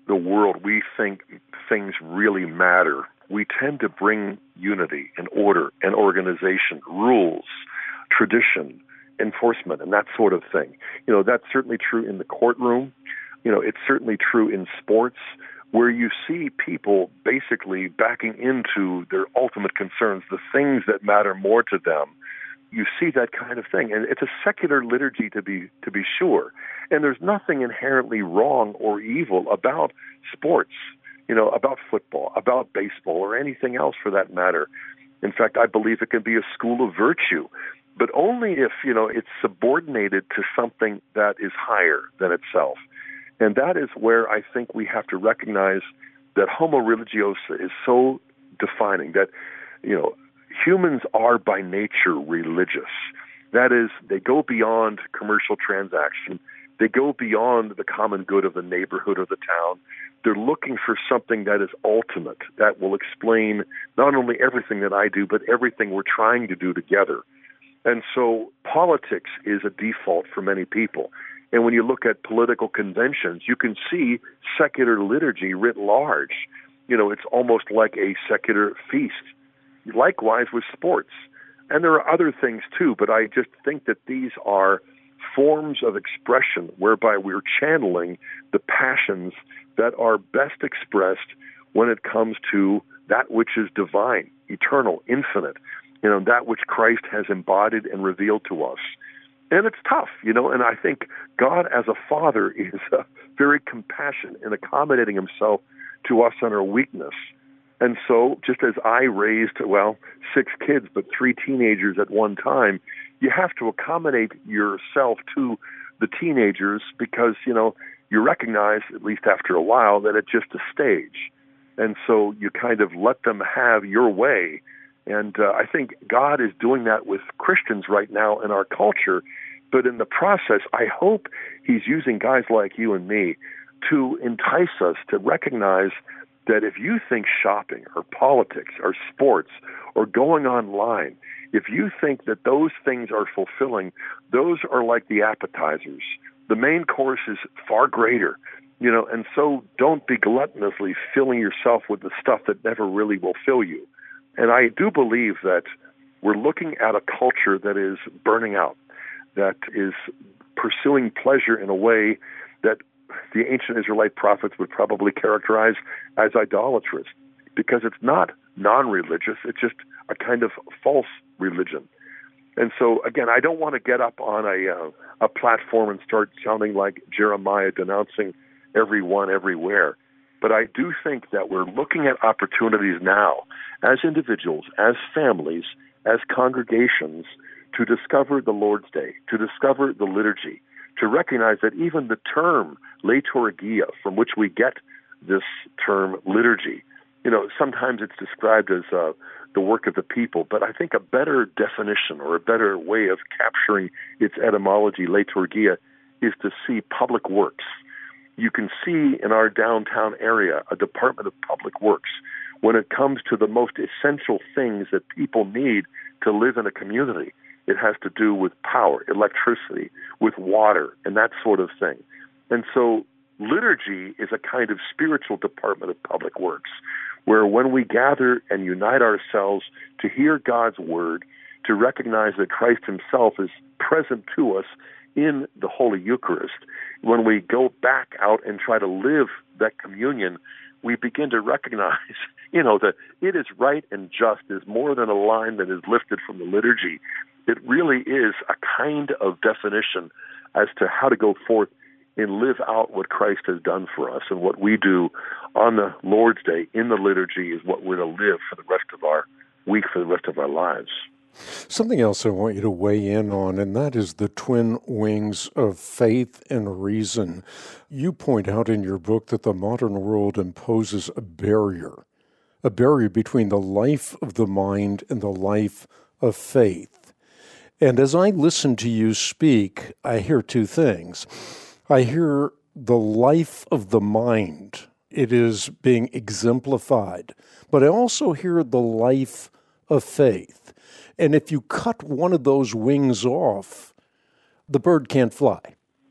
the world we think things really matter, we tend to bring unity and order and organization, rules, tradition, enforcement, and that sort of thing. You know, that's certainly true in the courtroom. You know, it's certainly true in sports, where you see people basically backing into their ultimate concerns, the things that matter more to them. You see that kind of thing. And it's a secular liturgy to be to be sure. And there's nothing inherently wrong or evil about sports, you know, about football, about baseball, or anything else for that matter. In fact, I believe it can be a school of virtue, but only if, you know, it's subordinated to something that is higher than itself. And that is where I think we have to recognize that homo religiosa is so defining, that, you know, humans are by nature religious. That is, they go beyond commercial transaction. They go beyond the common good of the neighborhood or the town. They're looking for something that is ultimate, that will explain not only everything that I do, but everything we're trying to do together. And so politics is a default for many people. And when you look at political conventions, you can see secular liturgy writ large. You know, it's almost like a secular feast. Likewise with sports. And there are other things too, but I just think that these are forms of expression whereby we're channeling the passions that are best expressed when it comes to that which is divine, eternal, infinite, you know, that which Christ has embodied and revealed to us. And it's tough, you know, and I think God as a father is uh, very compassionate in accommodating himself to us in our weakness. And so just as I raised, well, six kids, but three teenagers at one time, you have to accommodate yourself to the teenagers because, you know, you recognize, at least after a while, that it's just a stage. And so you kind of let them have your way. And uh, I think God is doing that with Christians right now in our culture. But in the process, I hope he's using guys like you and me to entice us to recognize that if you think shopping or politics or sports or going online, if you think that those things are fulfilling, those are like the appetizers. The main course is far greater, you know, and so don't be gluttonously filling yourself with the stuff that never really will fill you. And I do believe that we're looking at a culture that is burning out, that is pursuing pleasure in a way that the ancient Israelite prophets would probably characterize as idolatrous, because it's not non-religious, it's just a kind of false religion. And so, again, I don't want to get up on a uh, a platform and start sounding like Jeremiah denouncing everyone everywhere. But I do think that we're looking at opportunities now as individuals, as families, as congregations, to discover the Lord's Day, to discover the liturgy, to recognize that even the term liturgia, from which we get this term liturgy, you know, sometimes it's described as uh, the work of the people, but I think a better definition or a better way of capturing its etymology, liturgia, is to see public works. You can see in our downtown area a Department of Public Works when it comes to the most essential things that people need to live in a community. It has to do with power, electricity, with water, and that sort of thing. And so liturgy is a kind of spiritual Department of Public Works, where when we gather and unite ourselves to hear God's word, to recognize that Christ himself is present to us in the Holy Eucharist, when we go back out and try to live that communion, we begin to recognize, you know, that it is right and just is more than a line that is lifted from the liturgy. It really is a kind of definition as to how to go forth and live out what Christ has done for us. And what we do on the Lord's Day in the liturgy is what we're to live for the rest of our week, for the rest of our lives. Something else I want you to weigh in on, and that is the twin wings of faith and reason. You point out in your book that the modern world imposes a barrier, a barrier between the life of the mind and the life of faith. And as I listen to you speak, I hear two things. I hear the life of the mind. It is being exemplified. But I also hear the life of faith. And if you cut one of those wings off, the bird can't fly.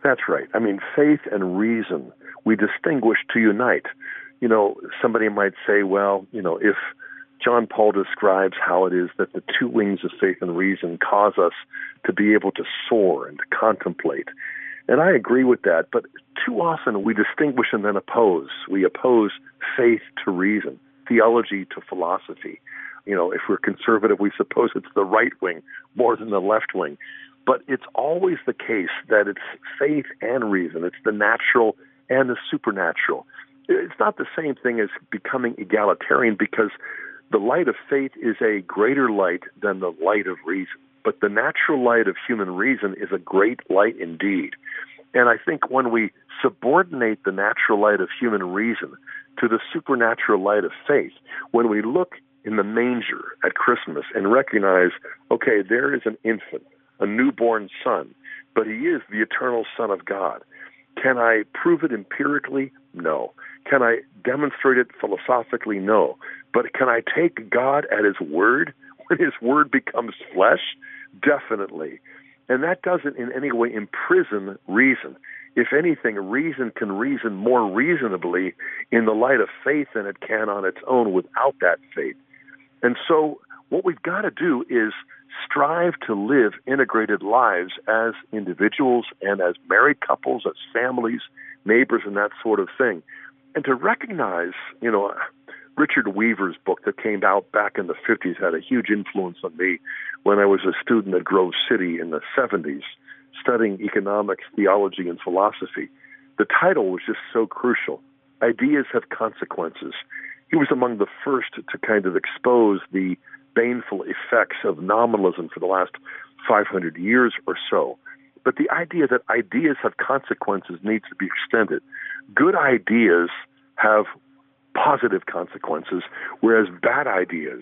That's right. I mean, faith and reason, we distinguish to unite. You know, somebody might say, well, you know, if John Paul describes how it is that the two wings of faith and reason cause us to be able to soar and to contemplate. And I agree with that, but too often we distinguish and then oppose. We oppose faith to reason, theology to philosophy. You know, if we're conservative, we suppose it's the right wing more than the left wing. But it's always the case that it's faith and reason. It's the natural and the supernatural. It's not the same thing as becoming egalitarian, because the light of faith is a greater light than the light of reason. But the natural light of human reason is a great light indeed. And I think when we subordinate the natural light of human reason to the supernatural light of faith, when we look in the manger at Christmas and recognize, okay, there is an infant, a newborn son, but he is the eternal Son of God. Can I prove it empirically? No. Can I demonstrate it philosophically? No. But can I take God at his word when his word becomes flesh? Definitely. And that doesn't in any way imprison reason. If anything, reason can reason more reasonably in the light of faith than it can on its own without that faith. And so what we've got to do is strive to live integrated lives as individuals and as married couples, as families, neighbors, and that sort of thing. And to recognize, you know, Richard Weaver's book that came out back in the fifties had a huge influence on me when I was a student at Grove City in the seventies, studying economics, theology, and philosophy. The title was just so crucial. Ideas have consequences. He was among the first to kind of expose the baneful effects of nominalism for the last five hundred years or so. But the idea that ideas have consequences needs to be extended. Good ideas have positive consequences, whereas bad ideas,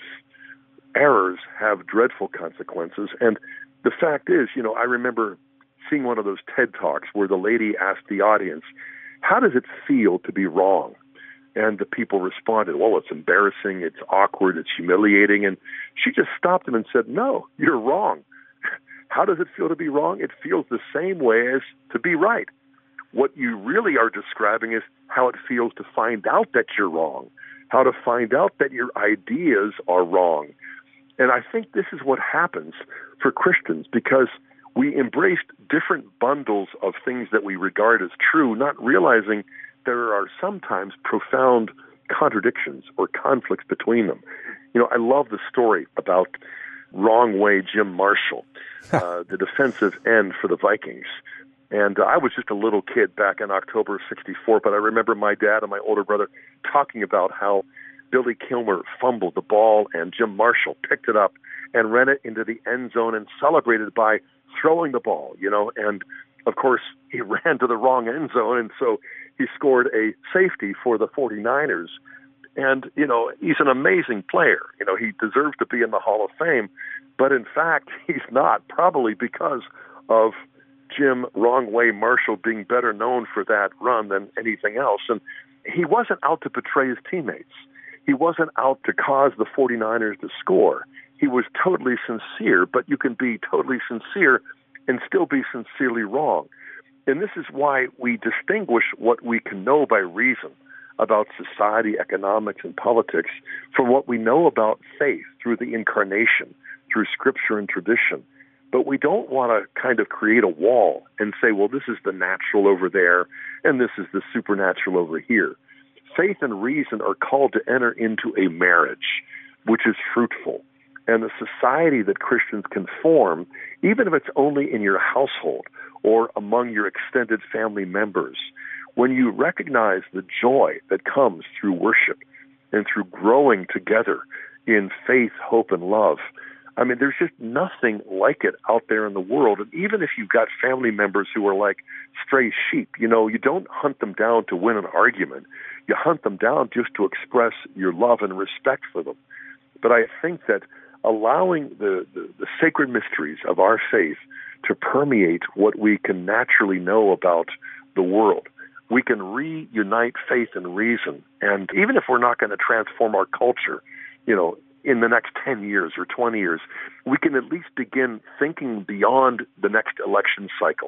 errors, have dreadful consequences. And the fact is, you know, I remember seeing one of those TED Talks where the lady asked the audience, how does it feel to be wrong? And the people responded, well, it's embarrassing, it's awkward, it's humiliating. And she just stopped them and said, no, you're wrong. How does it feel to be wrong? It feels the same way as to be right. What you really are describing is how it feels to find out that you're wrong, how to find out that your ideas are wrong. And I think this is what happens for Christians, because we embraced different bundles of things that we regard as true, not realizing there are sometimes profound contradictions or conflicts between them. You know, I love the story about Wrong Way Jim Marshall, uh, the defensive end for the Vikings. And uh, I was just a little kid back in October of sixty-four, but I remember my dad and my older brother talking about how Billy Kilmer fumbled the ball and Jim Marshall picked it up and ran it into the end zone and celebrated by throwing the ball, you know. And, of course, he ran to the wrong end zone, and so he scored a safety for the forty-niners. And, you know, he's an amazing player. You know, he deserves to be in the Hall of Fame, but in fact, he's not, probably because of Jim Wrong Way Marshall being better known for that run than anything else. And he wasn't out to betray his teammates. He wasn't out to cause the forty-niners to score. He was totally sincere, but you can be totally sincere and still be sincerely wrong. And this is why we distinguish what we can know by reason about society, economics, and politics from what we know about faith through the incarnation, through scripture and tradition. But we don't want to kind of create a wall and say, well, this is the natural over there, and this is the supernatural over here. Faith and reason are called to enter into a marriage, which is fruitful. And the society that Christians can form, even if it's only in your household or among your extended family members, when you recognize the joy that comes through worship and through growing together in faith, hope, and love, I mean, there's just nothing like it out there in the world. And even if you've got family members who are like stray sheep, you know, you don't hunt them down to win an argument. You hunt them down just to express your love and respect for them. But I think that allowing the, the, the sacred mysteries of our faith to permeate what we can naturally know about the world, we can reunite faith and reason. And even if we're not going to transform our culture, you know, in the next ten years or twenty years, we can at least begin thinking beyond the next election cycle.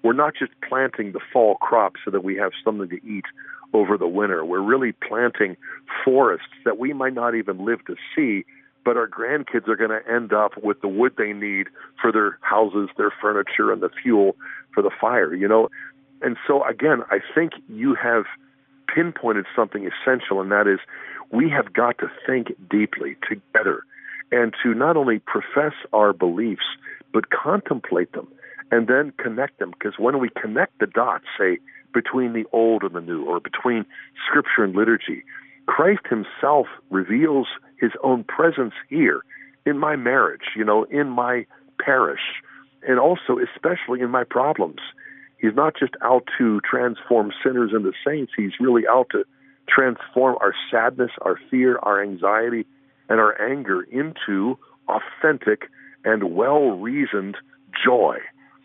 we're not just planting the fall crop so that we have something to eat over the winter. We're really planting forests that we might not even live to see, but our grandkids are going to end up with the wood they need for their houses, their furniture, and the fuel for the fire, you know? And so, again, I think you have pinpointed something essential, and that is we have got to think deeply together and to not only profess our beliefs, but contemplate them and then connect them. Because when we connect the dots, say, between the old and the new, or between Scripture and liturgy, Christ himself reveals his own presence here in my marriage, you know, in my parish, and also especially in my problems. He's not just out to transform sinners into saints. He's really out to transform our sadness, our fear, our anxiety, and our anger into authentic and well-reasoned joy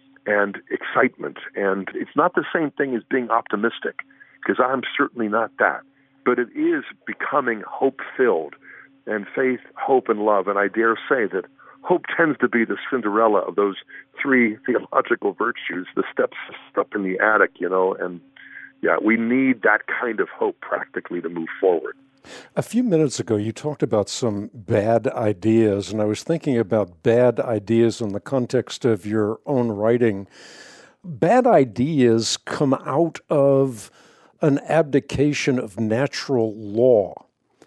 and excitement. And it's not the same thing as being optimistic, because I'm certainly not that. But it is becoming hope-filled, and faith, hope, and love. And I dare say that hope tends to be the Cinderella of those three theological virtues, the steps up in the attic, you know, and yeah, we need that kind of hope practically to move forward. A few minutes ago, you talked about some bad ideas, and I was thinking about bad ideas in the context of your own writing. Bad ideas come out of an abdication of natural law.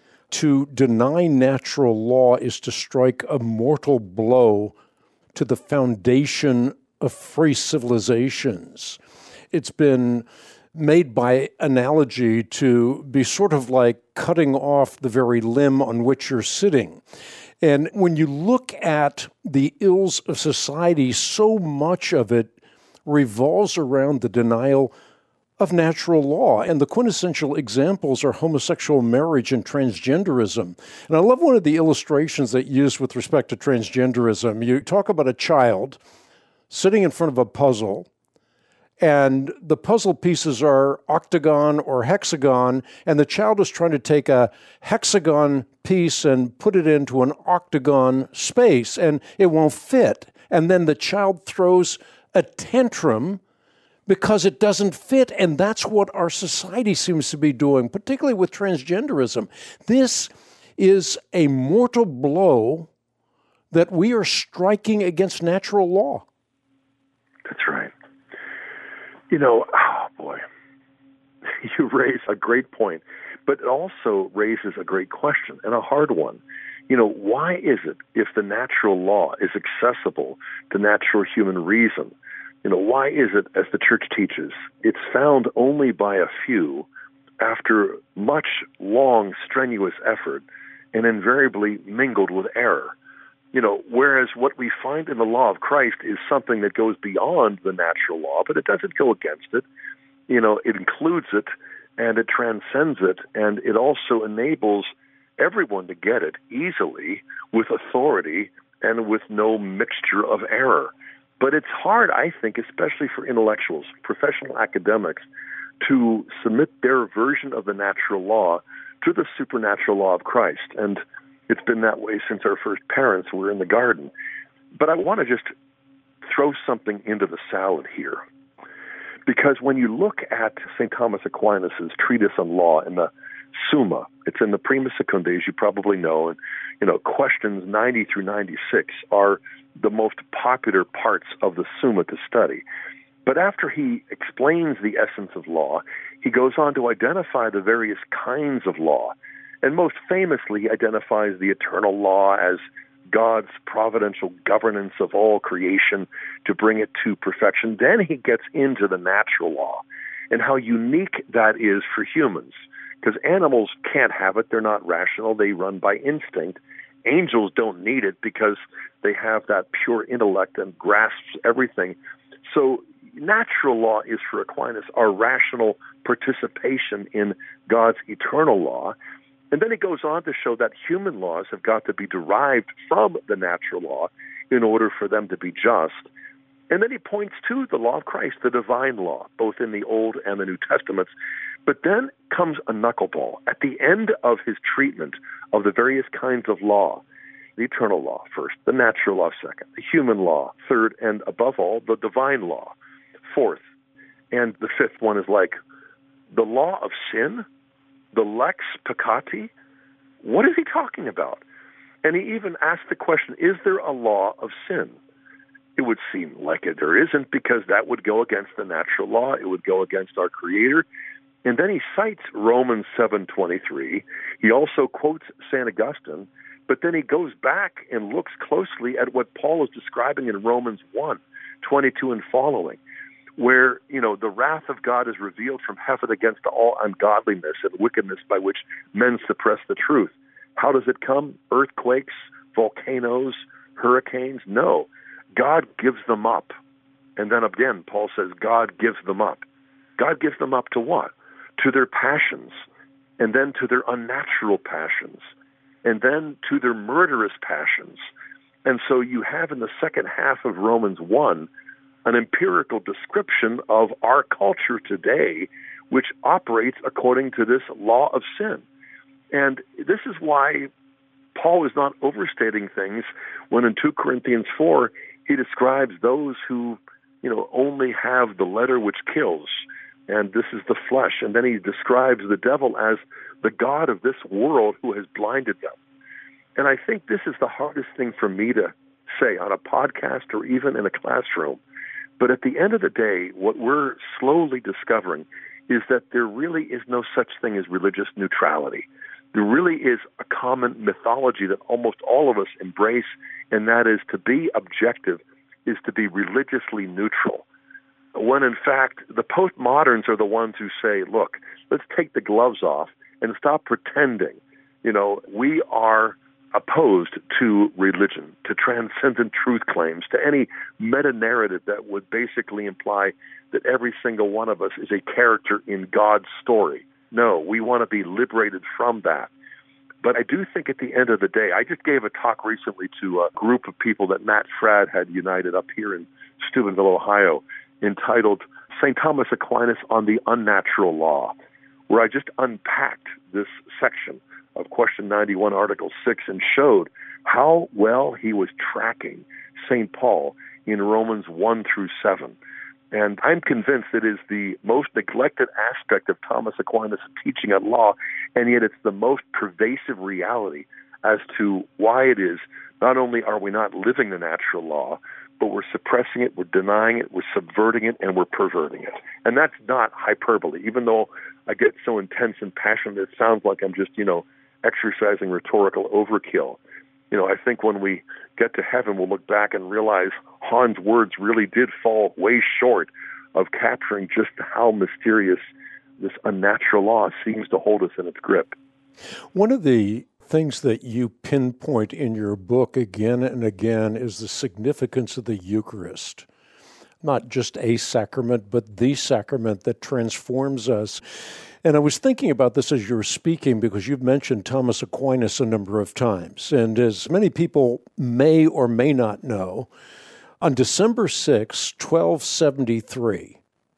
To deny natural law is to strike a mortal blow to the foundation of free civilizations. It's been made by analogy to be sort of like cutting off the very limb on which you're sitting. And when you look at the ills of society, so much of it revolves around the denial of natural law. And the quintessential examples are homosexual marriage and transgenderism. And I love one of the illustrations that you used with respect to transgenderism. You talk about a child sitting in front of a puzzle, and the puzzle pieces are octagon or hexagon, and the child is trying to take a hexagon piece and put it into an octagon space, and it won't fit. And then the child throws a tantrum because it doesn't fit, and that's what our society seems to be doing, particularly with transgenderism. This is a mortal blow that we are striking against natural law. That's right. You know, oh boy, you raise a great point, but it also raises a great question and a hard one. You know, why is it, if the natural law is accessible to natural human reason, you know, why is it, as the church teaches, it's found only by a few after much long, strenuous effort and invariably mingled with error? You know, whereas what we find in the law of Christ is something that goes beyond the natural law, but it doesn't go against it. You know, it includes it and it transcends it, and it also enables everyone to get it easily with authority and with no mixture of error. But it's hard, I think, especially for intellectuals, professional academics, to submit their version of the natural law to the supernatural law of Christ. And it's been that way since our first parents were in the garden. But I want to just throw something into the salad here. Because when you look at Saint Thomas Aquinas' treatise on law in the Summa, it's in the Prima Secunda, as you probably know, and you know, questions ninety through ninety-six are the most popular parts of the Summa to study. But after he explains the essence of law, he goes on to identify the various kinds of law. And most famously, he identifies the eternal law as God's providential governance of all creation to bring it to perfection. Then he gets into the natural law and how unique that is for humans, because animals can't have it. They're not rational. They run by instinct. Angels don't need it because they have that pure intellect and grasps everything. So natural law is, for Aquinas, our rational participation in God's eternal law. And then he goes on to show that human laws have got to be derived from the natural law in order for them to be just. And then he points to the law of Christ, the divine law, both in the Old and the New Testaments. But then comes a knuckleball. At the end of his treatment of the various kinds of law, the eternal law first, the natural law second, the human law third, and above all, the divine law fourth. And the fifth one is like, the law of sin? The lex peccati? What is he talking about? And he even asked the question, is there a law of sin? It would seem like it. There isn't, because that would go against the natural law. It would go against our Creator. And then he cites Romans seven twenty-three. He also quotes Saint Augustine, but then he goes back and looks closely at what Paul is describing in Romans one twenty-two and following, where, you know, the wrath of God is revealed from heaven against all ungodliness and wickedness by which men suppress the truth. How does it come? Earthquakes, volcanoes, hurricanes? No. God gives them up. And then again, Paul says God gives them up. God gives them up to what? To their passions, and then to their unnatural passions, and then to their murderous passions. And so you have in the second half of Romans one an empirical description of our culture today, which operates according to this law of sin. And this is why Paul is not overstating things when in two Corinthians four he describes those who, you know, only have the letter which kills, and this is the flesh. And then he describes the devil as the god of this world who has blinded them. And I think this is the hardest thing for me to say on a podcast or even in a classroom. But at the end of the day, what we're slowly discovering is that there really is no such thing as religious neutrality. There really is a common mythology that almost all of us embrace, and that is to be objective is to be religiously neutral. When in fact, the postmoderns are the ones who say, look, let's take the gloves off and stop pretending. You know, we are opposed to religion, to transcendent truth claims, to any meta-narrative that would basically imply that every single one of us is a character in God's story. No, we want to be liberated from that. But I do think at the end of the day, I just gave a talk recently to a group of people that Matt Fradd had united up here in Steubenville, Ohio, entitled Saint Thomas Aquinas on the Unnatural Law, where I just unpacked this section of Question ninety-one, Article six, and showed how well he was tracking Saint Paul in Romans one through seven. And I'm convinced it is the most neglected aspect of Thomas Aquinas' teaching on law, and yet it's the most pervasive reality as to why it is not only are we not living the natural law, but we're suppressing it, we're denying it, we're subverting it, and we're perverting it. And that's not hyperbole. Even though I get so intense and passionate, it sounds like I'm just, you know, exercising rhetorical overkill. You know, I think when we get to heaven, we'll look back and realize Hahn's words really did fall way short of capturing just how mysterious this unnatural law seems to hold us in its grip. One of the things that you pinpoint in your book again and again is the significance of the Eucharist. Not just a sacrament, but the sacrament that transforms us. And I was thinking about this as you were speaking because you've mentioned Thomas Aquinas a number of times. And as many people may or may not know, on December sixth, twelve seventy-three,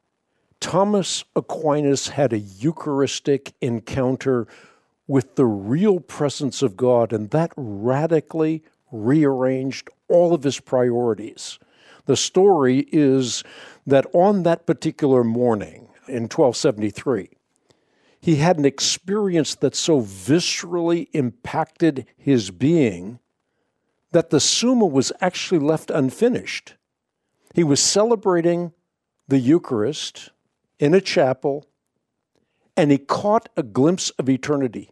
Thomas Aquinas had a Eucharistic encounter with the real presence of God, and that radically rearranged all of his priorities. The story is that on that particular morning in twelve seventy-three, he had an experience that so viscerally impacted his being that the Summa was actually left unfinished. He was celebrating the Eucharist in a chapel, and he caught a glimpse of eternity.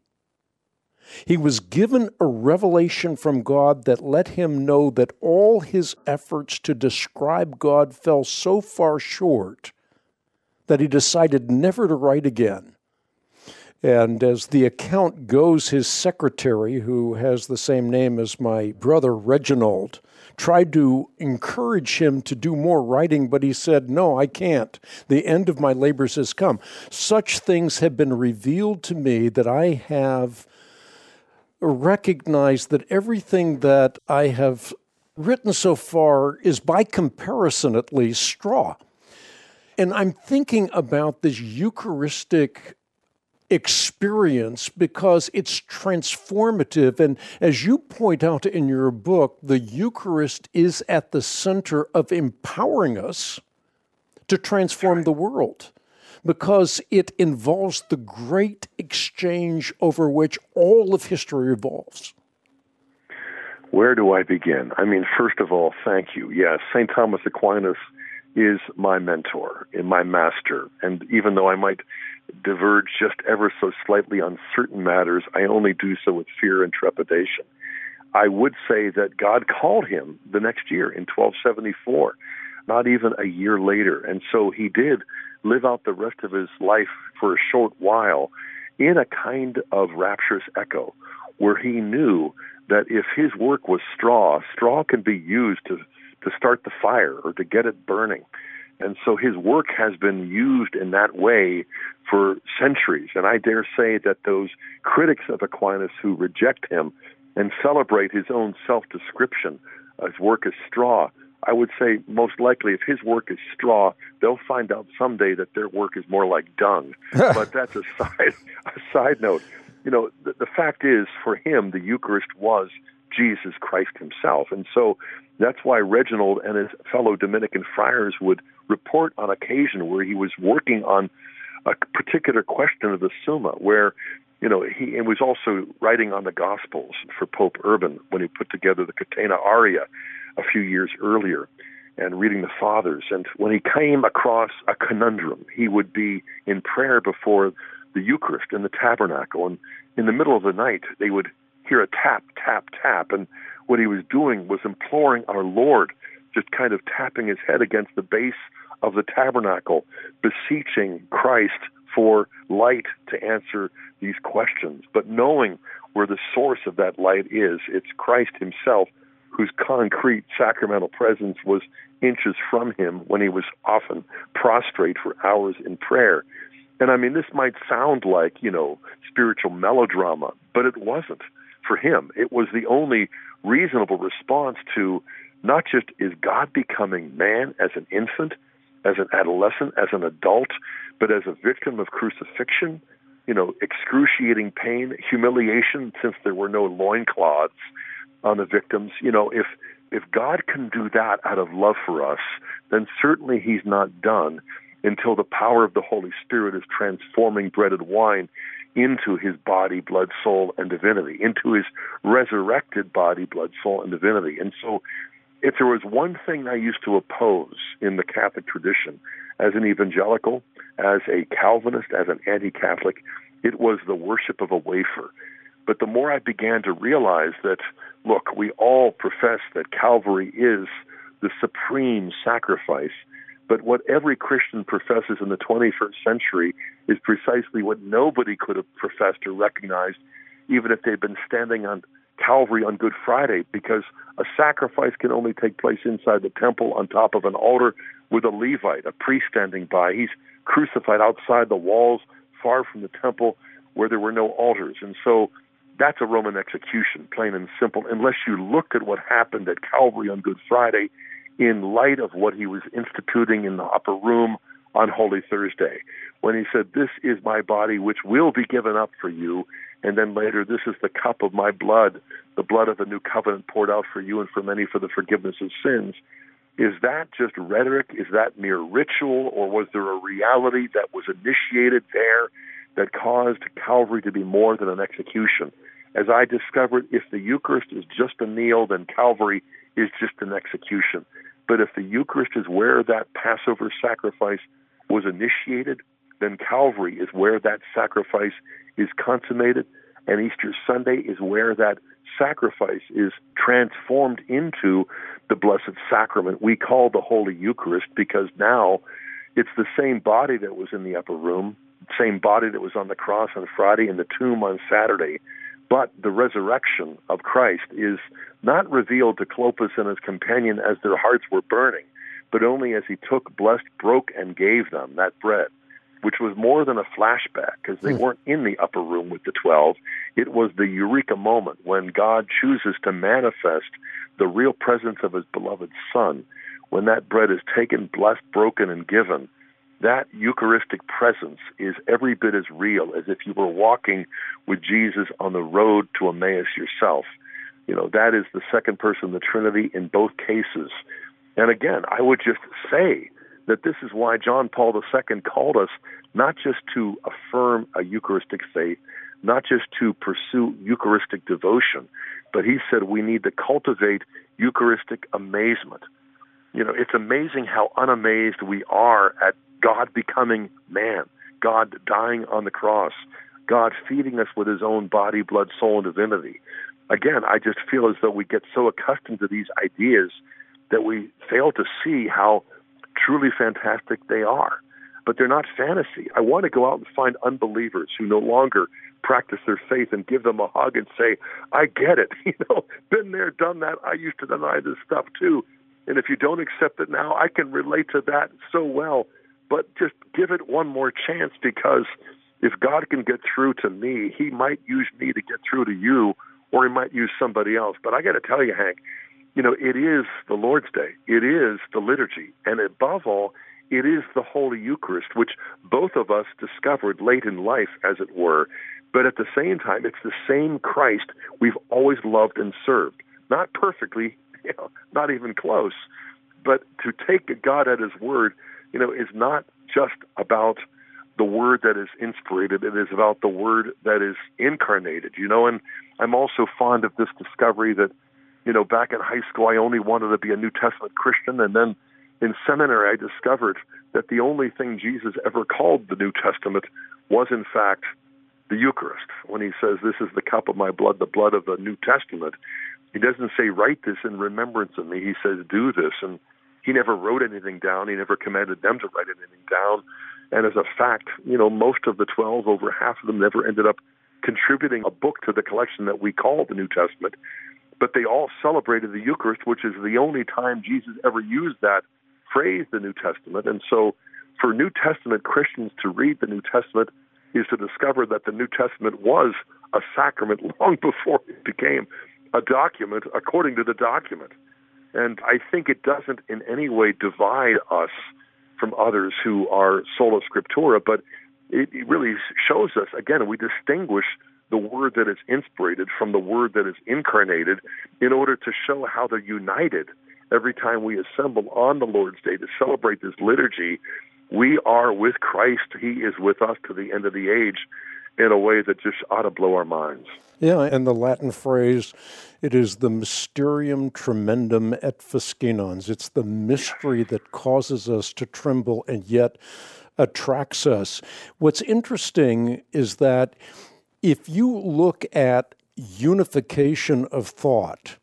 He was given a revelation from God that let him know that all his efforts to describe God fell so far short that he decided never to write again. And as the account goes, his secretary, who has the same name as my brother Reginald, tried to encourage him to do more writing, but he said, no, I can't. The end of my labors has come. Such things have been revealed to me that I have recognized that everything that I have written so far is, by comparison at least, straw. And I'm thinking about this Eucharistic experience because it's transformative. And as you point out in your book, the Eucharist is at the center of empowering us to transform the world, because it involves the great exchange over which all of history revolves. Where do I begin? I mean, first of all, thank you. Yes, Saint Thomas Aquinas is my mentor and my master. And even though I might diverge just ever so slightly on certain matters, I only do so with fear and trepidation. I would say that God called him the next year in twelve seventy-four, not even a year later. And so he did live out the rest of his life for a short while in a kind of rapturous echo, where he knew that if his work was straw, straw can be used to, to start the fire or to get it burning. And so his work has been used in that way for centuries. And I dare say that those critics of Aquinas who reject him and celebrate his own self-description, his work as straw, I would say most likely if his work is straw, they'll find out someday that their work is more like dung. But that's a side, a side note. You know, the, the fact is, for him, the Eucharist was Jesus Christ himself. And so that's why Reginald and his fellow Dominican friars would report on occasion where he was working on a particular question of the Summa, where, you know, he was also writing on the Gospels for Pope Urban when he put together the Catena Aurea a few years earlier, and reading the Fathers. And when he came across a conundrum, he would be in prayer before the Eucharist in the tabernacle, and in the middle of the night, they would hear a tap, tap, tap, and what he was doing was imploring our Lord, just kind of tapping his head against the base of the tabernacle, beseeching Christ for light to answer these questions. But knowing where the source of that light is, it's Christ himself, whose concrete sacramental presence was inches from him when he was often prostrate for hours in prayer. And I mean, this might sound like, you know, spiritual melodrama, but it wasn't for him. It was the only reasonable response to not just is God becoming man as an infant, as an adolescent, as an adult, but as a victim of crucifixion, you know, excruciating pain, humiliation, since there were no loincloths on the victims. You know, if if God can do that out of love for us, then certainly he's not done until the power of the Holy Spirit is transforming bread and wine into his body, blood, soul, and divinity, into his resurrected body, blood, soul, and divinity. And so if there was one thing I used to oppose in the Catholic tradition as an evangelical, as a Calvinist, as an anti-Catholic, it was the worship of a wafer. But the more I began to realize that, look, we all profess that Calvary is the supreme sacrifice, but what every Christian professes in the twenty-first century is precisely what nobody could have professed or recognized, even if they'd been standing on Calvary on Good Friday, because a sacrifice can only take place inside the temple on top of an altar with a Levite, a priest standing by. He's crucified outside the walls, far from the temple, where there were no altars. And so that's a Roman execution, plain and simple, unless you look at what happened at Calvary on Good Friday in light of what he was instituting in the upper room on Holy Thursday, when he said, "This is my body which will be given up for you," and then later, "This is the cup of my blood, the blood of the new covenant poured out for you and for many for the forgiveness of sins." Is that just rhetoric? Is that mere ritual? Or was there a reality that was initiated there that caused Calvary to be more than an execution? As I discovered, if the Eucharist is just a kneel, then Calvary is just an execution. But if the Eucharist is where that Passover sacrifice was initiated, then Calvary is where that sacrifice is consummated, and Easter Sunday is where that sacrifice is transformed into the Blessed Sacrament we call the Holy Eucharist, because now it's the same body that was in the upper room, same body that was on the cross on Friday and the tomb on Saturday. But the resurrection of Christ is not revealed to Clopas and his companion as their hearts were burning, but only as he took, blessed, broke, and gave them that bread, which was more than a flashback, because they weren't in the upper room with the twelve. It was the eureka moment when God chooses to manifest the real presence of his beloved Son. When that bread is taken, blessed, broken, and given, that Eucharistic presence is every bit as real as if you were walking with Jesus on the road to Emmaus yourself. You know, that is the second person of the Trinity in both cases. And again, I would just say that this is why John Paul the Second called us not just to affirm a Eucharistic faith, not just to pursue Eucharistic devotion, but he said we need to cultivate Eucharistic amazement. You know, it's amazing how unamazed we are at God becoming man, God dying on the cross, God feeding us with his own body, blood, soul, and divinity. Again, I just feel as though we get so accustomed to these ideas that we fail to see how truly fantastic they are. But they're not fantasy. I want to go out and find unbelievers who no longer practice their faith and give them a hug and say, I get it. You know, been there, done that. I used to deny this stuff too. And if you don't accept it now, I can relate to that so well. But just give it one more chance, because if God can get through to me, he might use me to get through to you, or he might use somebody else. But I got to tell you, Hank, you know, it is the Lord's Day. It is the liturgy. And above all, it is the Holy Eucharist, which both of us discovered late in life, as it were. But at the same time, it's the same Christ we've always loved and served. Not perfectly, you know, not even close. But to take God at his word, you know, is not just about the word that is inspirated. It is about the word that is incarnated, you know. And I'm also fond of this discovery that, you know, back in high school, I only wanted to be a New Testament Christian. And then in seminary, I discovered that the only thing Jesus ever called the New Testament was, in fact, the Eucharist. When he says, this is the cup of my blood, the blood of the New Testament, he doesn't say, write this in remembrance of me. He says, do this. And he never wrote anything down. He never commanded them to write anything down. And as a fact, you know, most of the twelve, over half of them, never ended up contributing a book to the collection that we call the New Testament. But they all celebrated the Eucharist, which is the only time Jesus ever used that phrase, the New Testament. And so for New Testament Christians to read the New Testament is to discover that the New Testament was a sacrament long before it became a document according to the document. And I think it doesn't in any way divide us from others who are sola scriptura, but it, it really shows us, again, we distinguish the word that is inspirated from the word that is incarnated in order to show how they're united. Every time we assemble on the Lord's Day to celebrate this liturgy, we are with Christ. He is with us to the end of the age in a way that just ought to blow our minds. Yeah, and the Latin phrase, it is the mysterium tremendum et fascinans. It's the mystery that causes us to tremble and yet attracts us. What's interesting is that if you look at unification of thought,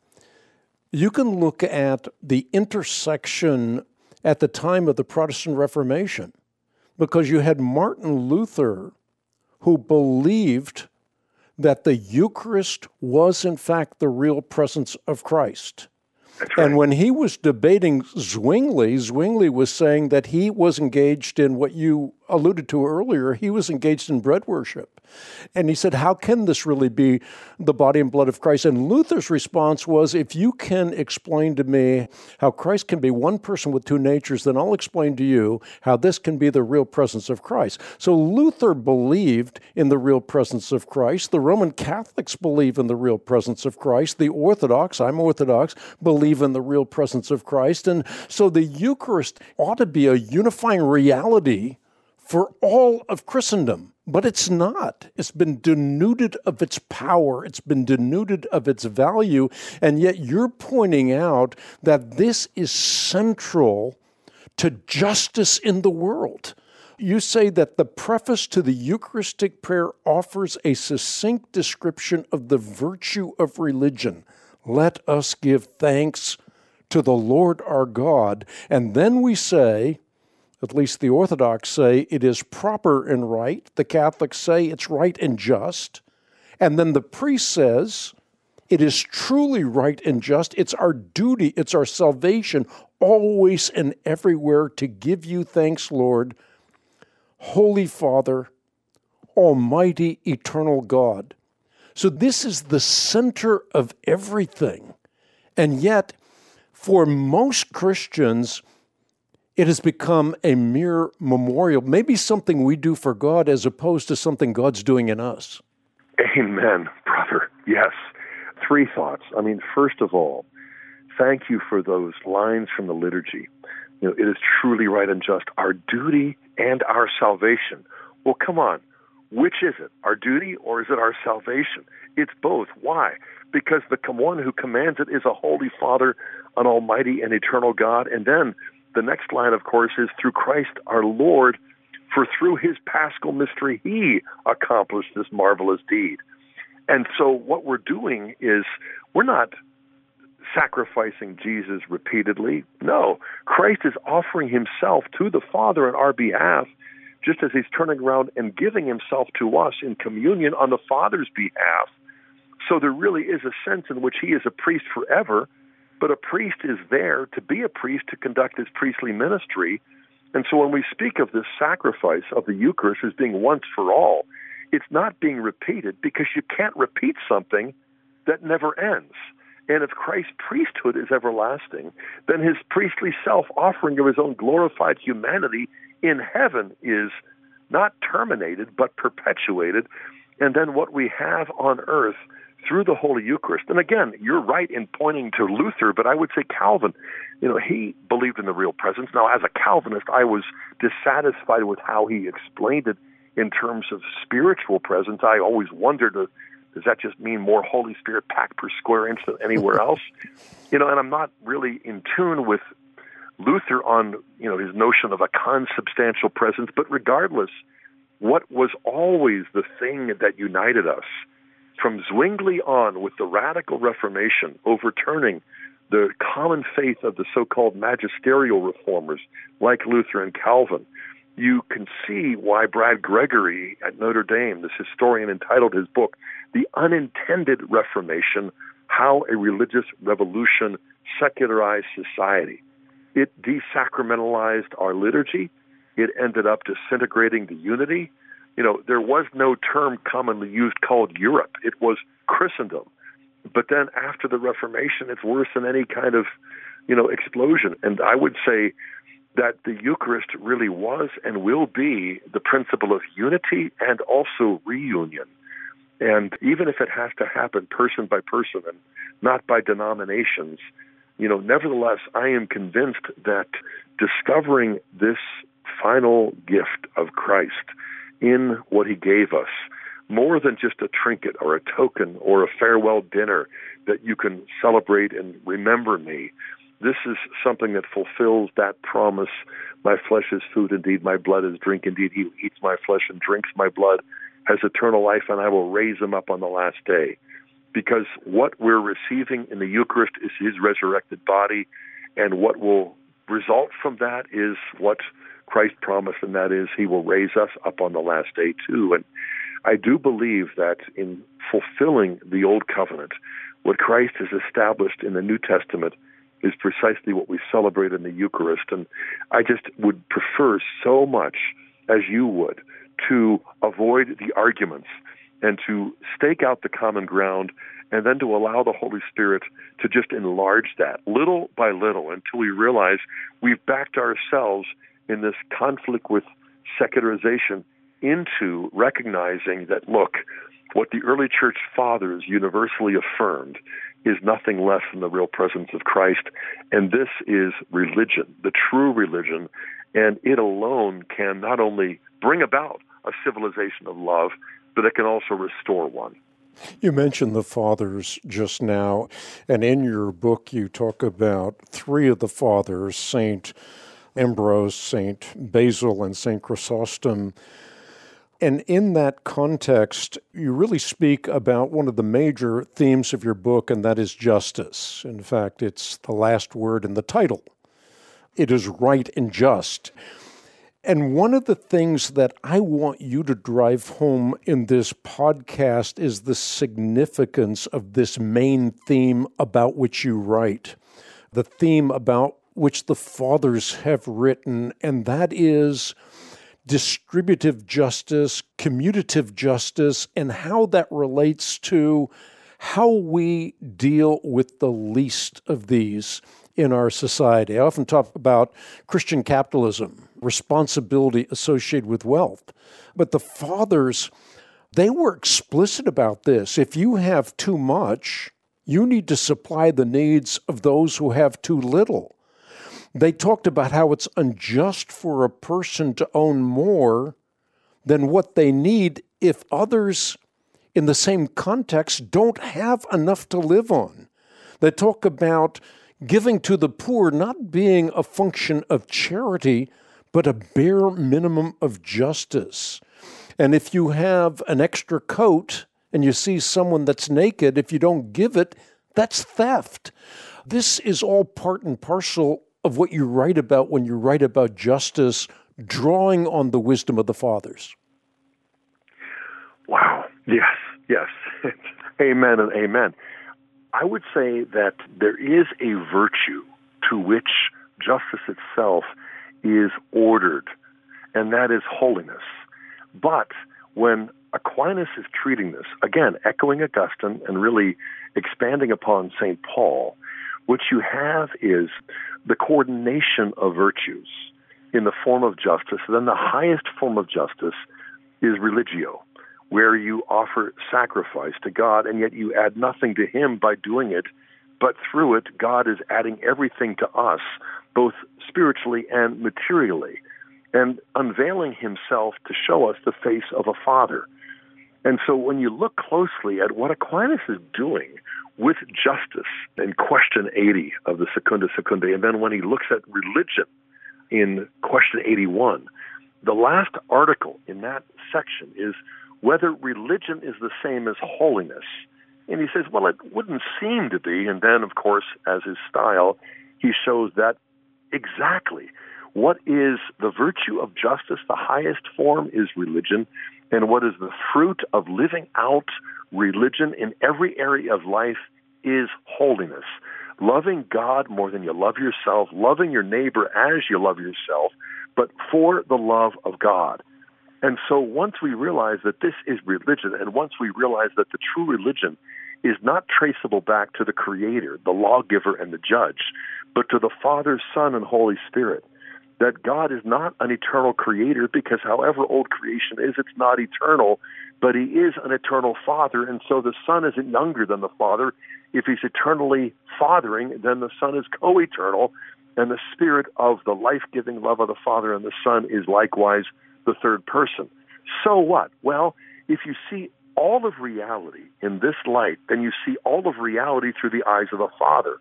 you can look at the intersection at the time of the Protestant Reformation, because you had Martin Luther, who believed that the Eucharist was, in fact, the real presence of Christ. That's right. And when he was debating Zwingli, Zwingli was saying that he was engaged in what you alluded to earlier. He was engaged in bread worship. And he said, how can this really be the body and blood of Christ? And Luther's response was, if you can explain to me how Christ can be one person with two natures, then I'll explain to you how this can be the real presence of Christ. So Luther believed in the real presence of Christ. The Roman Catholics believe in the real presence of Christ. The Orthodox, I'm Orthodox, believe in the real presence of Christ. And so the Eucharist ought to be a unifying reality for all of Christendom. But it's not. It's been denuded of its power. It's been denuded of its value. And yet you're pointing out that this is central to justice in the world. You say that the preface to the Eucharistic prayer offers a succinct description of the virtue of religion. Let us give thanks to the Lord our God. And then we say, at least the Orthodox say, it is proper and right. The Catholics say it's right and just. And then the priest says, it is truly right and just. It's our duty, it's our salvation, always and everywhere to give you thanks, Lord, Holy Father, Almighty, eternal God. So this is the center of everything. And yet, for most Christians, it has become a mere memorial, maybe something we do for God as opposed to something God's doing in us. Amen, brother. Yes. Three thoughts. I mean, first of all, thank you for those lines from the liturgy You know, it is truly right and just, our duty and our salvation. Well, come on. Which is it? Our duty or is it our salvation? It's both. Why? Because the one who commands it is a holy Father, an almighty and eternal God. And then the next line, of course, is through Christ our Lord, for through his paschal mystery, he accomplished this marvelous deed. And so what we're doing is we're not sacrificing Jesus repeatedly. No, Christ is offering himself to the Father on our behalf, just as he's turning around and giving himself to us in communion on the Father's behalf. So there really is a sense in which he is a priest forever, but a priest is there to be a priest to conduct his priestly ministry. And so when we speak of this sacrifice of the Eucharist as being once for all, it's not being repeated because you can't repeat something that never ends. And if Christ's priesthood is everlasting, then his priestly self-offering of his own glorified humanity in heaven is not terminated, but perpetuated. And then what we have on earth through the Holy Eucharist. And again, you're right in pointing to Luther, but I would say Calvin, you know, he believed in the real presence. Now, as a Calvinist, I was dissatisfied with how he explained it in terms of spiritual presence. I always wondered, uh, does that just mean more Holy Spirit packed per square inch than anywhere else? You know, and I'm not really in tune with Luther on, you know, his notion of a consubstantial presence, but regardless, what was always the thing that united us from Zwingli on with the radical Reformation, overturning the common faith of the so-called magisterial reformers like Luther and Calvin, you can see why Brad Gregory at Notre Dame, this historian, entitled his book, The Unintended Reformation, How a Religious Revolution Secularized Society. It desacramentalized our liturgy. It ended up disintegrating the unity. You know, there was no term commonly used called Europe. It was Christendom. But then after the Reformation, it's worse than any kind of, you know, explosion. And I would say that the Eucharist really was and will be the principle of unity and also reunion. And even if it has to happen person by person and not by denominations, you know, nevertheless, I am convinced that discovering this final gift of Christ in what he gave us, more than just a trinket or a token or a farewell dinner that you can celebrate and remember me, this is something that fulfills that promise. My flesh is food indeed, my blood is drink indeed. He who eats my flesh and drinks my blood has eternal life, and I will raise him up on the last day. Because what we're receiving in the Eucharist is his resurrected body, and what will result from that is what Christ promised, and that is he will raise us up on the last day too. And I do believe that in fulfilling the Old Covenant, what Christ has established in the New Testament is precisely what we celebrate in the Eucharist. And I just would prefer so much, as you would, to avoid the arguments and to stake out the common ground and then to allow the Holy Spirit to just enlarge that little by little until we realize we've backed ourselves in this conflict with secularization into recognizing that, look, what the early church fathers universally affirmed is nothing less than the real presence of Christ. And this is religion, the true religion, and it alone can not only bring about a civilization of love, but it can also restore one. You mentioned the fathers just now, and in your book you talk about three of the fathers, Saint Ambrose, Saint Basil, and Saint Chrysostom. And in that context, you really speak about one of the major themes of your book, and that is justice. In fact, it's the last word in the title. It is right and just. And one of the things that I want you to drive home in this podcast is the significance of this main theme about which you write, the theme about which the fathers have written, and that is distributive justice, commutative justice, and how that relates to how we deal with the least of these in our society. I often talk about Christian capitalism, responsibility associated with wealth. But the fathers, they were explicit about this. If you have too much, you need to supply the needs of those who have too little. They talked about how it's unjust for a person to own more than what they need if others in the same context don't have enough to live on. They talk about giving to the poor not being a function of charity, but a bare minimum of justice. And if you have an extra coat and you see someone that's naked, if you don't give it, that's theft. This is all part and parcel of what you write about when you write about justice, drawing on the wisdom of the fathers. Wow. Yes, yes. Amen and amen. I would say that there is a virtue to which justice itself is ordered, and that is holiness. But when Aquinas is treating this, again, echoing Augustine and really expanding upon Saint Paul, what you have is the coordination of virtues in the form of justice. And then the highest form of justice is religio, where you offer sacrifice to God, and yet you add nothing to him by doing it, but through it, God is adding everything to us, both spiritually and materially, and unveiling himself to show us the face of a father. And so when you look closely at what Aquinas is doing with justice in question eighty of the Secunda Secundae, and then when he looks at religion in question eighty-one, the last article in that section is whether religion is the same as holiness. And he says, well, it wouldn't seem to be. And then, of course, as his style, he shows that exactly what is the virtue of justice, the highest form is religion, and what is the fruit of living out religion in every area of life is holiness. Loving God more than you love yourself, loving your neighbor as you love yourself, but for the love of God. And so once we realize that this is religion, and once we realize that the true religion is not traceable back to the Creator, the lawgiver, and the judge, but to the Father, Son, and Holy Spirit, that God is not an eternal creator, because however old creation is, it's not eternal, but he is an eternal Father, and so the Son isn't younger than the Father. If he's eternally fathering, then the Son is co-eternal, and the Spirit of the life-giving love of the Father and the Son is likewise the third person. So what? Well, if you see all of reality in this light, then you see all of reality through the eyes of a father.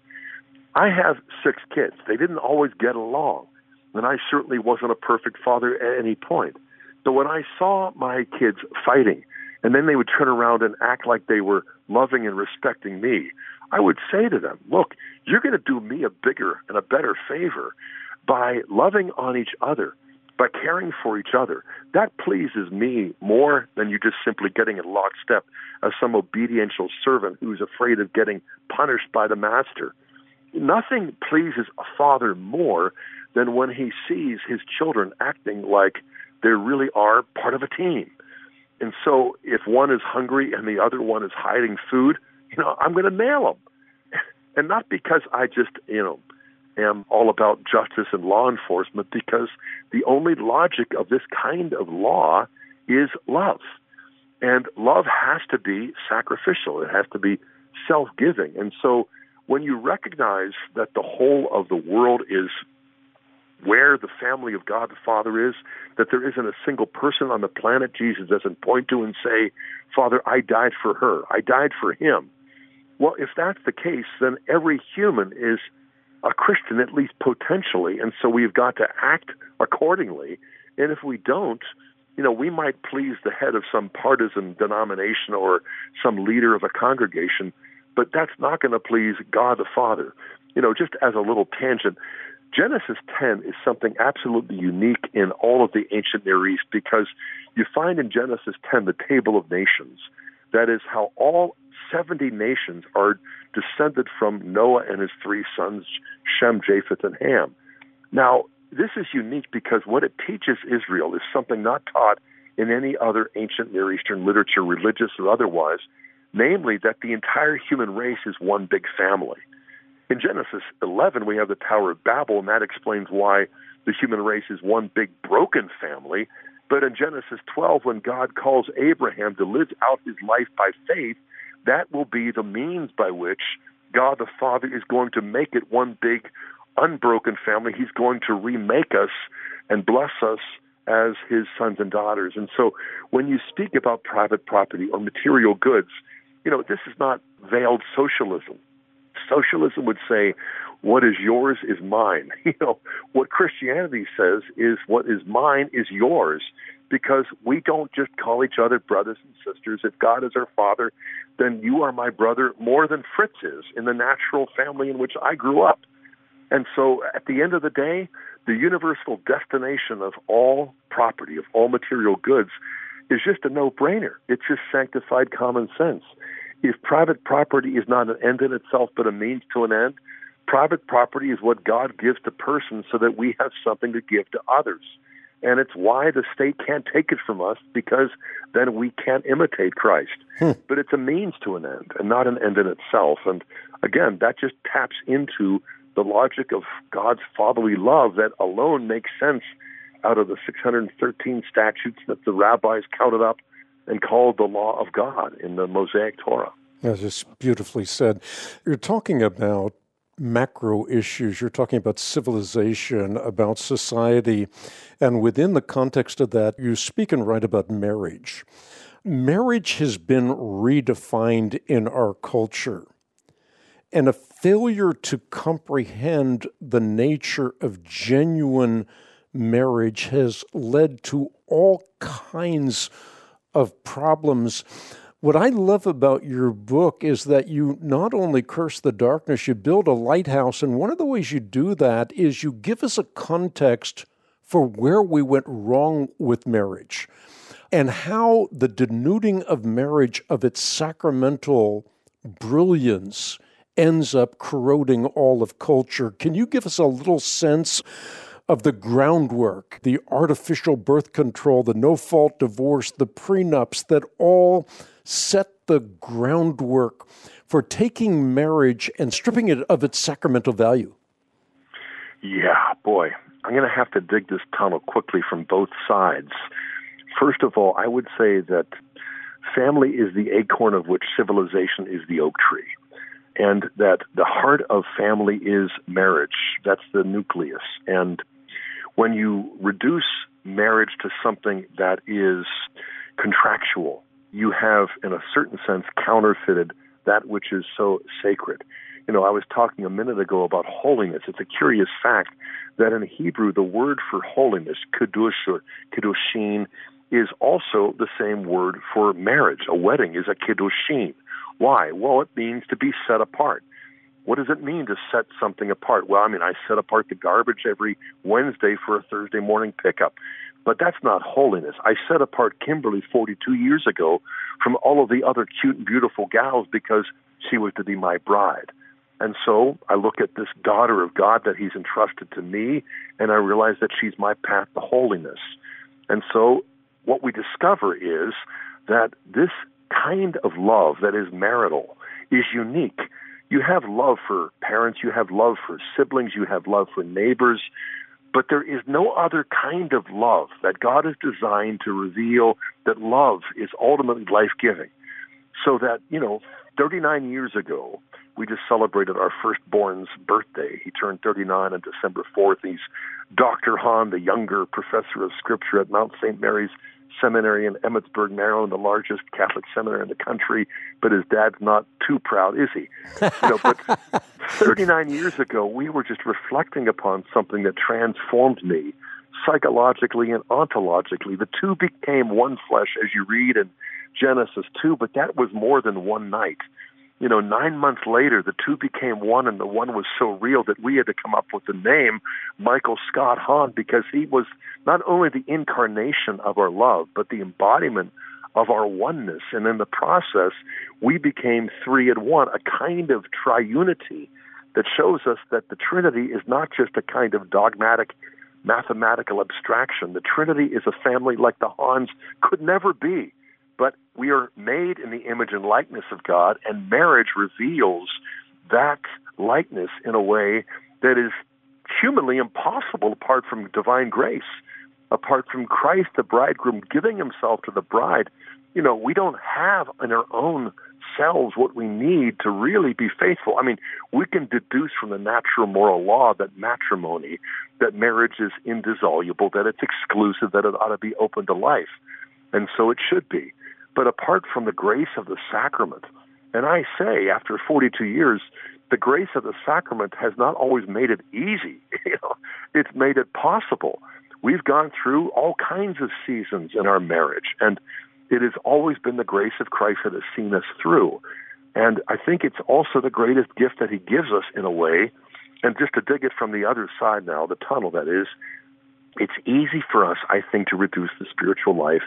I have six kids. They didn't always get along, and I certainly wasn't a perfect father at any point. So when I saw my kids fighting, and then they would turn around and act like they were loving and respecting me, I would say to them, look, you're going to do me a bigger and a better favor by loving on each other, by caring for each other. That pleases me more than you just simply getting in lockstep as some obediential servant who's afraid of getting punished by the master. Nothing pleases a father more than when he sees his children acting like they really are part of a team. And so if one is hungry and the other one is hiding food, you know, I'm going to nail them. And not because I just, you know, am all about justice and law enforcement, because the only logic of this kind of law is love. And love has to be sacrificial. It has to be self-giving. And so when you recognize that the whole of the world is where the family of God the Father is, that there isn't a single person on the planet Jesus doesn't point to and say, Father, I died for her, I died for him. Well, if that's the case, then every human is a Christian, at least potentially, and so we've got to act accordingly. And if we don't, you know, we might please the head of some partisan denomination or some leader of a congregation, but that's not going to please God the Father. You know, just as a little tangent, Genesis ten is something absolutely unique in all of the ancient Near East, because you find in Genesis ten the table of nations. That is how all seventy nations are descended from Noah and his three sons, Shem, Japheth, and Ham. Now, this is unique because what it teaches Israel is something not taught in any other ancient Near Eastern literature, religious or otherwise, namely that the entire human race is one big family. In Genesis eleven, we have the Tower of Babel, and that explains why the human race is one big broken family. But in Genesis twelve, when God calls Abraham to live out his life by faith, that will be the means by which God the Father is going to make it one big unbroken family. He's going to remake us and bless us as his sons and daughters. And so when you speak about private property or material goods, you know, this is not veiled socialism. Socialism would say, what is yours is mine. You know, what Christianity says is what is mine is yours, because we don't just call each other brothers and sisters. If God is our Father, then you are my brother more than Fritz is in the natural family in which I grew up. And so at the end of the day, the universal destination of all property, of all material goods, is just a no-brainer. It's just sanctified common sense. If private property is not an end in itself but a means to an end, private property is what God gives to persons so that we have something to give to others. And it's why the state can't take it from us, because then we can't imitate Christ. Hmm. But it's a means to an end and not an end in itself. And again, that just taps into the logic of God's fatherly love that alone makes sense out of the six hundred thirteen statutes that the rabbis counted up and called the law of God in the Mosaic Torah. That's just beautifully said. You're talking about macro issues. You're talking about civilization, about society. And within the context of that, you speak and write about marriage. Marriage has been redefined in our culture. And a failure to comprehend the nature of genuine marriage has led to all kinds of problems. What I love about your book is that you not only curse the darkness, you build a lighthouse. And one of the ways you do that is you give us a context for where we went wrong with marriage and how the denuding of marriage of its sacramental brilliance ends up corroding all of culture. Can you give us a little sense of the groundwork, the artificial birth control, the no-fault divorce, the prenups that all set the groundwork for taking marriage and stripping it of its sacramental value? Yeah, boy, I'm going to have to dig this tunnel quickly from both sides. First of all, I would say that family is the acorn of which civilization is the oak tree, and that the heart of family is marriage. That's the nucleus. And when you reduce marriage to something that is contractual, you have, in a certain sense, counterfeited that which is so sacred. You know, I was talking a minute ago about holiness. It's a curious fact that in Hebrew, the word for holiness, kiddush or kiddushin, is also the same word for marriage. A wedding is a kiddushin. Why? Well, it means to be set apart. What does it mean to set something apart? Well, I mean, I set apart the garbage every Wednesday for a Thursday morning pickup. But that's not holiness. I set apart Kimberly forty-two years ago from all of the other cute and beautiful gals because she was to be my bride. And so I look at this daughter of God that he's entrusted to me, and I realize that she's my path to holiness. And so what we discover is that this kind of love that is marital is unique. You have love for parents, you have love for siblings, you have love for neighbors, but there is no other kind of love that God has designed to reveal that love is ultimately life-giving. So that, you know, thirty-nine years ago, we just celebrated our firstborn's birthday. He turned thirty-nine on December fourth. He's Doctor Hahn, the younger professor of Scripture at Mount Saint Mary's Seminary in Emmitsburg, Maryland, the largest Catholic seminary in the country, but his dad's not too proud, is he? You know, but thirty-nine years ago, we were just reflecting upon something that transformed me psychologically and ontologically. The two became one flesh, as you read in Genesis two, but that was more than one night. You know, nine months later, the two became one, and the one was so real that we had to come up with the name Michael Scott Hahn, because he was not only the incarnation of our love, but the embodiment of our oneness. And in the process, we became three in one, a kind of triunity that shows us that the Trinity is not just a kind of dogmatic mathematical abstraction. The Trinity is a family like the Hahns could never be. But we are made in the image and likeness of God, and marriage reveals that likeness in a way that is humanly impossible apart from divine grace, apart from Christ, the bridegroom, giving himself to the bride. You know, we don't have in our own ourselves what we need to really be faithful. I mean, we can deduce from the natural moral law that matrimony, that marriage is indissoluble, that it's exclusive, that it ought to be open to life. And so it should be. But apart from the grace of the sacrament, and I say after forty-two years, the grace of the sacrament has not always made it easy. You know, it's made it possible. We've gone through all kinds of seasons in our marriage, and it has always been the grace of Christ that has seen us through. And I think it's also the greatest gift that he gives us in a way. And just to dig it from the other side now, the tunnel that is, it's easy for us, I think, to reduce the spiritual life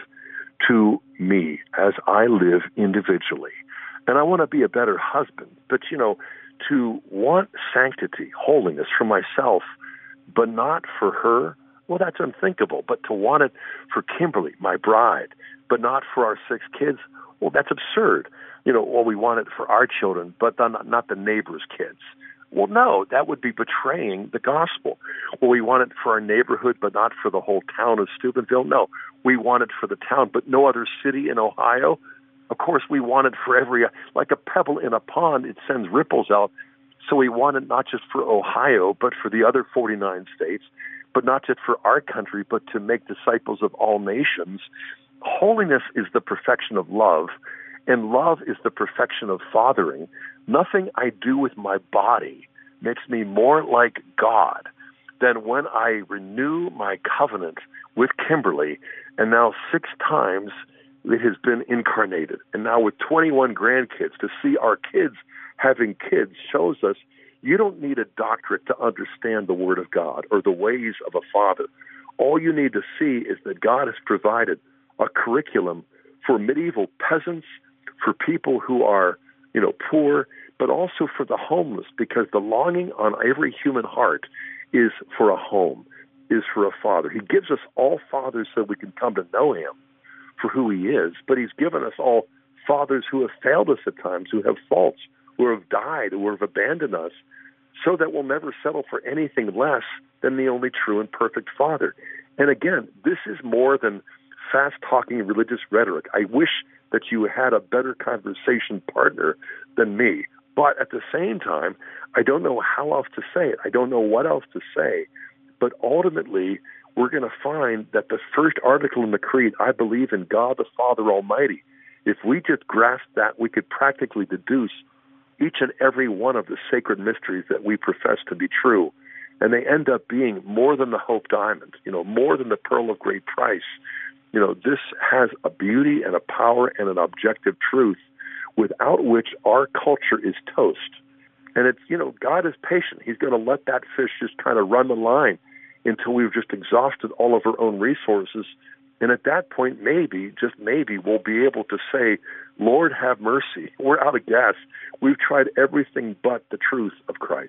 to me as I live individually. And I want to be a better husband, but, you know, to want sanctity, holiness for myself, but not for her, well, that's unthinkable. But to want it for Kimberly, my bride, but not for our six kids, well, that's absurd. You know, well, we want it for our children, but not, not the neighbor's kids. Well, no, that would be betraying the gospel. Well, we want it for our neighborhood, but not for the whole town of Steubenville. No, we want it for the town, but no other city in Ohio. Of course, we want it for every, like a pebble in a pond, it sends ripples out. So we want it not just for Ohio, but for the other forty-nine states, but not just for our country, but to make disciples of all nations. Holiness is the perfection of love, and love is the perfection of fathering. Nothing I do with my body makes me more like God than when I renew my covenant with Kimberly, and now six times it has been incarnated. And now with twenty-one grandkids, to see our kids having kids shows us you don't need a doctorate to understand the Word of God or the ways of a father. All you need to see is that God has provided a curriculum for medieval peasants, for people who are, you know, poor, but also for the homeless, because the longing on every human heart is for a home, is for a father. He gives us all fathers so we can come to know him for who he is, but he's given us all fathers who have failed us at times, who have faults, who have died, who have abandoned us, so that we'll never settle for anything less than the only true and perfect father. And again, this is more than fast-talking religious rhetoric. I wish that you had a better conversation partner than me. But at the same time, I don't know how else to say it. I don't know what else to say. But ultimately, we're going to find that the first article in the Creed, I believe in God the Father Almighty. If we just grasp that, we could practically deduce each and every one of the sacred mysteries that we profess to be true. And they end up being more than the Hope Diamond, you know, more than the Pearl of Great Price. You know, this has a beauty and a power and an objective truth without which our culture is toast. And it's, you know, God is patient. He's going to let that fish just kind of run the line until we've just exhausted all of our own resources. And at that point, maybe, just maybe, we'll be able to say, Lord, have mercy. We're out of gas. We've tried everything but the truth of Christ.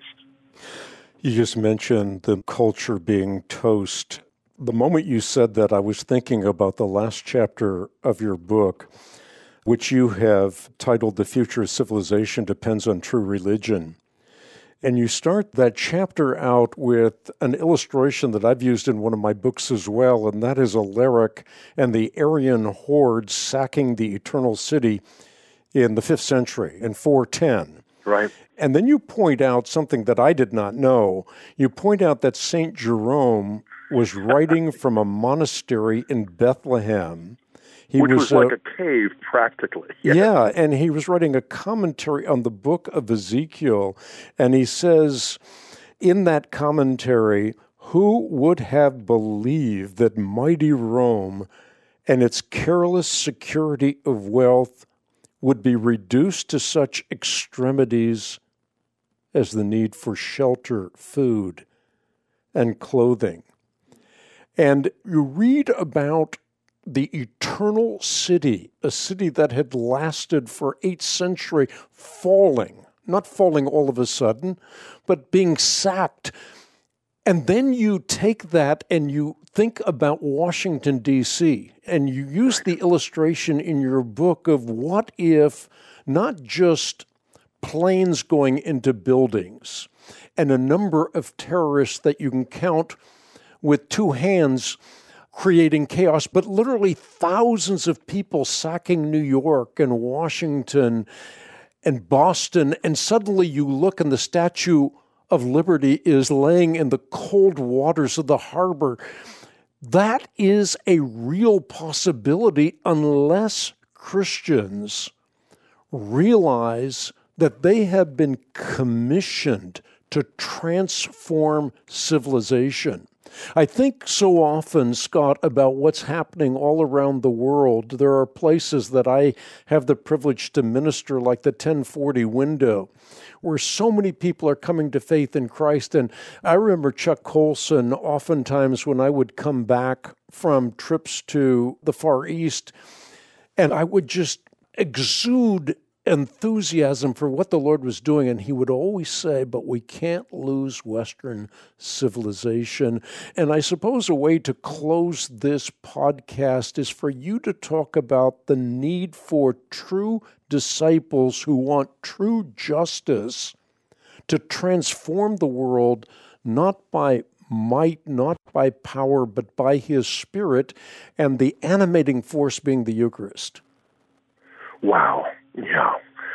You just mentioned the culture being toast. The moment you said that, I was thinking about the last chapter of your book, which you have titled The Future of Civilization Depends on True Religion. And you start that chapter out with an illustration that I've used in one of my books as well, and that is Alaric and the Aryan horde sacking the Eternal City in the fifth century, in four ten. Right. And then you point out something that I did not know. You point out that Saint Jerome was writing from a monastery in Bethlehem. He Which was, was like uh, a cave, practically. Yeah. yeah, and he was writing a commentary on the book of Ezekiel, and he says in that commentary, who would have believed that mighty Rome and its careless security of wealth would be reduced to such extremities as the need for shelter, food, and clothing? And you read about the eternal city, a city that had lasted for eight centuries, falling, not falling all of a sudden, but being sacked. And then you take that and you think about Washington, D C, and you use the illustration in your book of what if not just planes going into buildings and a number of terrorists that you can count with two hands creating chaos, but literally thousands of people sacking New York and Washington and Boston, and suddenly you look and the Statue of Liberty is laying in the cold waters of the harbor. That is a real possibility unless Christians realize that they have been commissioned to transform civilization. I think so often, Scott, about what's happening all around the world. There are places that I have the privilege to minister, like the ten forty window, where so many people are coming to faith in Christ. And I remember Chuck Colson, oftentimes when I would come back from trips to the Far East, and I would just exude enthusiasm for what the Lord was doing. And he would always say, but we can't lose Western civilization. And I suppose a way to close this podcast is for you to talk about the need for true disciples who want true justice to transform the world, not by might, not by power, but by his Spirit, and the animating force being the Eucharist. Wow. Yeah.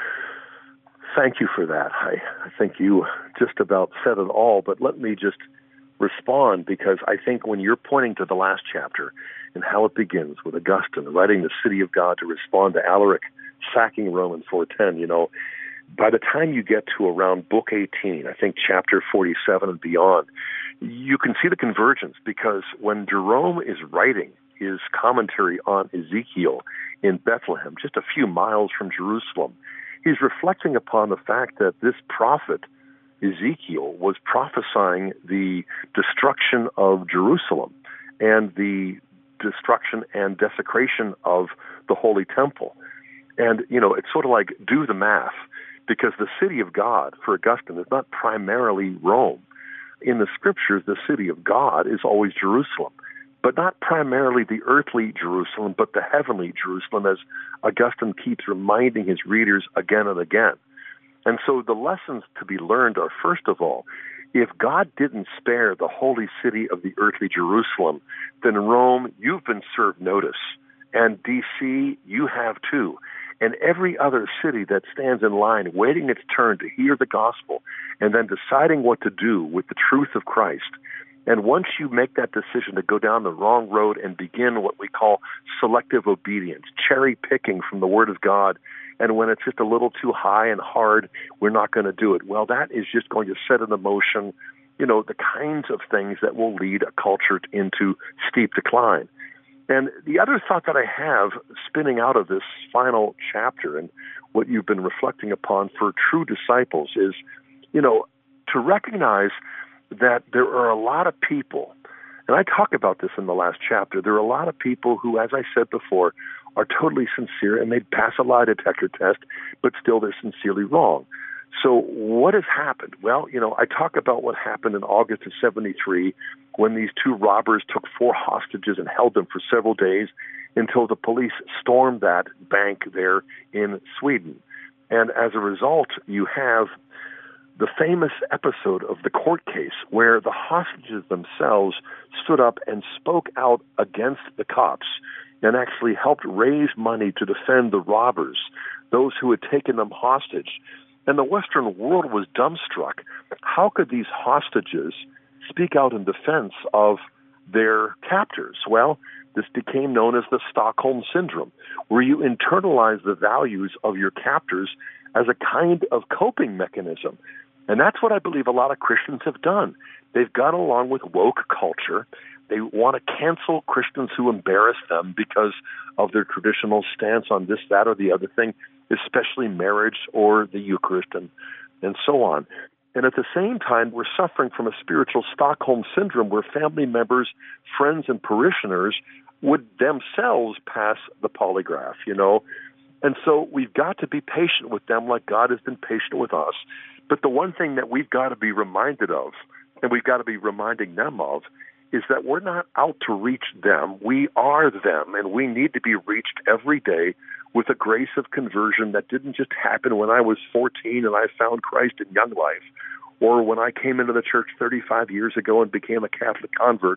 Thank you for that. I, I think you just about said it all, but let me just respond, because I think when you're pointing to the last chapter and how it begins with Augustine writing the city of God to respond to Alaric sacking Rome in four ten, you know, by the time you get to around book eighteen, I think chapter forty-seven and beyond, you can see the convergence, because when Jerome is writing his commentary on Ezekiel in Bethlehem, just a few miles from Jerusalem, he's reflecting upon the fact that this prophet, Ezekiel, was prophesying the destruction of Jerusalem and the destruction and desecration of the Holy Temple. And, you know, it's sort of like, do the math, because the city of God, for Augustine, is not primarily Rome. In the Scriptures, the city of God is always Jerusalem, but not primarily the earthly Jerusalem, but the heavenly Jerusalem, as Augustine keeps reminding his readers again and again. And so the lessons to be learned are, first of all, if God didn't spare the holy city of the earthly Jerusalem, then Rome, you've been served notice. And D C, you have too. And every other city that stands in line waiting its turn to hear the gospel and then deciding what to do with the truth of Christ. And once you make that decision to go down the wrong road and begin what we call selective obedience, cherry picking from the Word of God, and when it's just a little too high and hard, we're not going to do it. Well, that is just going to set in motion, you know, the kinds of things that will lead a culture into steep decline. And the other thought that I have spinning out of this final chapter and what you've been reflecting upon for true disciples is, you know, to recognize that there are a lot of people, and I talk about this in the last chapter, there are a lot of people who, as I said before, are totally sincere and they pass a lie detector test, but still they're sincerely wrong. So what has happened? Well, you know, I talk about what happened in August of seventy-three when these two robbers took four hostages and held them for several days until the police stormed that bank there in Sweden. And as a result, you have the famous episode of the court case where the hostages themselves stood up and spoke out against the cops and actually helped raise money to defend the robbers, those who had taken them hostage. And the Western world was dumbstruck. How could these hostages speak out in defense of their captors? Well, this became known as the Stockholm Syndrome, where you internalize the values of your captors as a kind of coping mechanism. And that's what I believe a lot of Christians have done. They've gone along with woke culture. They want to cancel Christians who embarrass them because of their traditional stance on this, that, or the other thing, especially marriage or the Eucharist and, and so on. And at the same time, we're suffering from a spiritual Stockholm Syndrome where family members, friends, and parishioners would themselves pass the polygraph, you know. And so we've got to be patient with them like God has been patient with us. But the one thing that we've got to be reminded of, and we've got to be reminding them of, is that we're not out to reach them. We are them, and we need to be reached every day with a grace of conversion that didn't just happen when I was fourteen and I found Christ in young life, or when I came into the church thirty-five years ago and became a Catholic convert.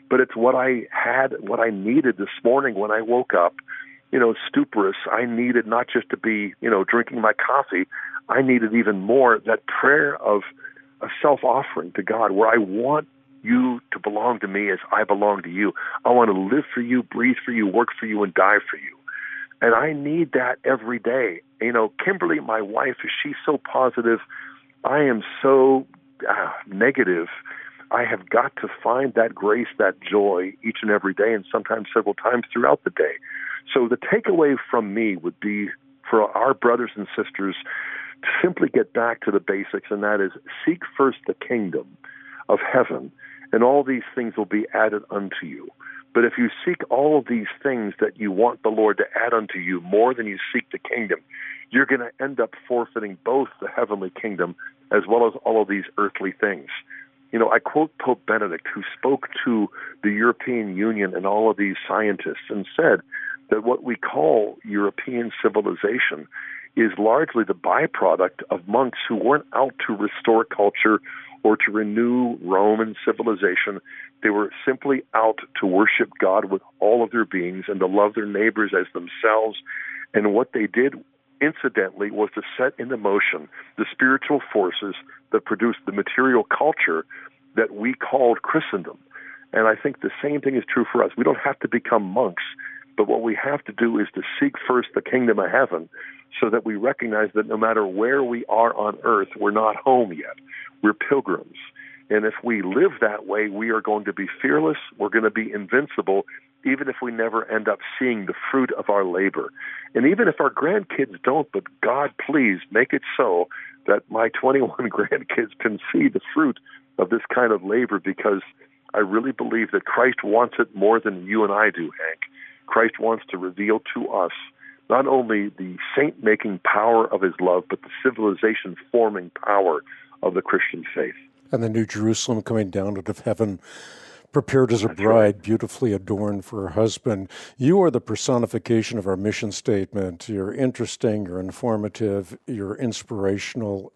but it's what I had, what I needed this morning when I woke up. You know, stuporous. I needed not just to be, you know, drinking my coffee. I needed even more that prayer of a self-offering to God, where I want you to belong to me as I belong to you. I want to live for you, breathe for you, work for you, and die for you. And I need that every day. You know, Kimberly, my wife, she's so positive. I am so uh, negative. I have got to find that grace, that joy each and every day, and sometimes several times throughout the day. So the takeaway from me would be for our brothers and sisters to simply get back to the basics, and that is seek first the kingdom of heaven, and all these things will be added unto you. But if you seek all of these things that you want the Lord to add unto you more than you seek the kingdom, you're going to end up forfeiting both the heavenly kingdom as well as all of these earthly things. You know, I quote Pope Benedict, who spoke to the European Union and all of these scientists and said that what we call European civilization is largely the byproduct of monks who weren't out to restore culture or to renew Roman civilization. They were simply out to worship God with all of their beings and to love their neighbors as themselves. And what they did, incidentally, was to set into motion the spiritual forces that produced the material culture that we called Christendom. And I think the same thing is true for us. We don't have to become monks, but what we have to do is to seek first the kingdom of heaven so that we recognize that no matter where we are on earth, we're not home yet. We're pilgrims. And if we live that way, we are going to be fearless. We're going to be invincible, even if we never end up seeing the fruit of our labor. And even if our grandkids don't, but God, please make it so that my twenty-one grandkids can see the fruit of this kind of labor, because I really believe that Christ wants it more than you and I do, Hank. Christ wants to reveal to us not only the saint-making power of his love, but the civilization-forming power of the Christian faith. And the New Jerusalem coming down out of heaven, prepared as a That's bride, right. beautifully adorned for her husband. You are the personification of our mission statement. You're interesting, you're informative, you're inspirational.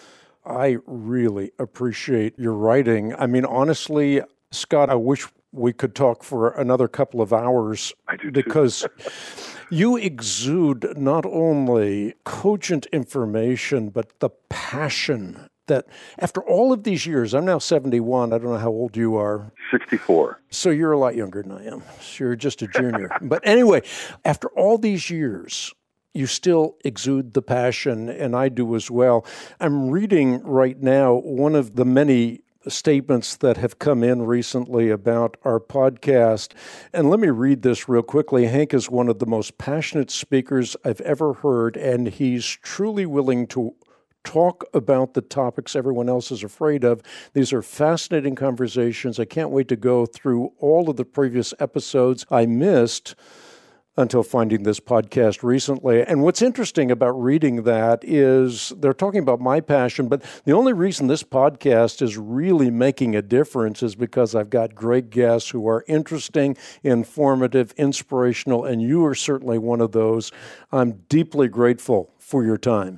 I really appreciate your writing. I mean, honestly, Scott, I wish we could talk for another couple of hours. I do too. Because you exude not only cogent information, but the passion that after all of these years, I'm now seventy-one, I don't know how old you are. sixty-four. So you're a lot younger than I am. So you're just a junior. But anyway, after all these years, you still exude the passion, and I do as well. I'm reading right now one of the many statements that have come in recently about our podcast. And let me read this real quickly. Hank is one of the most passionate speakers I've ever heard, and he's truly willing to talk about the topics everyone else is afraid of. These are fascinating conversations. I can't wait to go through all of the previous episodes I missed until finding this podcast recently. And what's interesting about reading that is they're talking about my passion, but the only reason this podcast is really making a difference is because I've got great guests who are interesting, informative, inspirational, and you are certainly one of those. I'm deeply grateful for your time.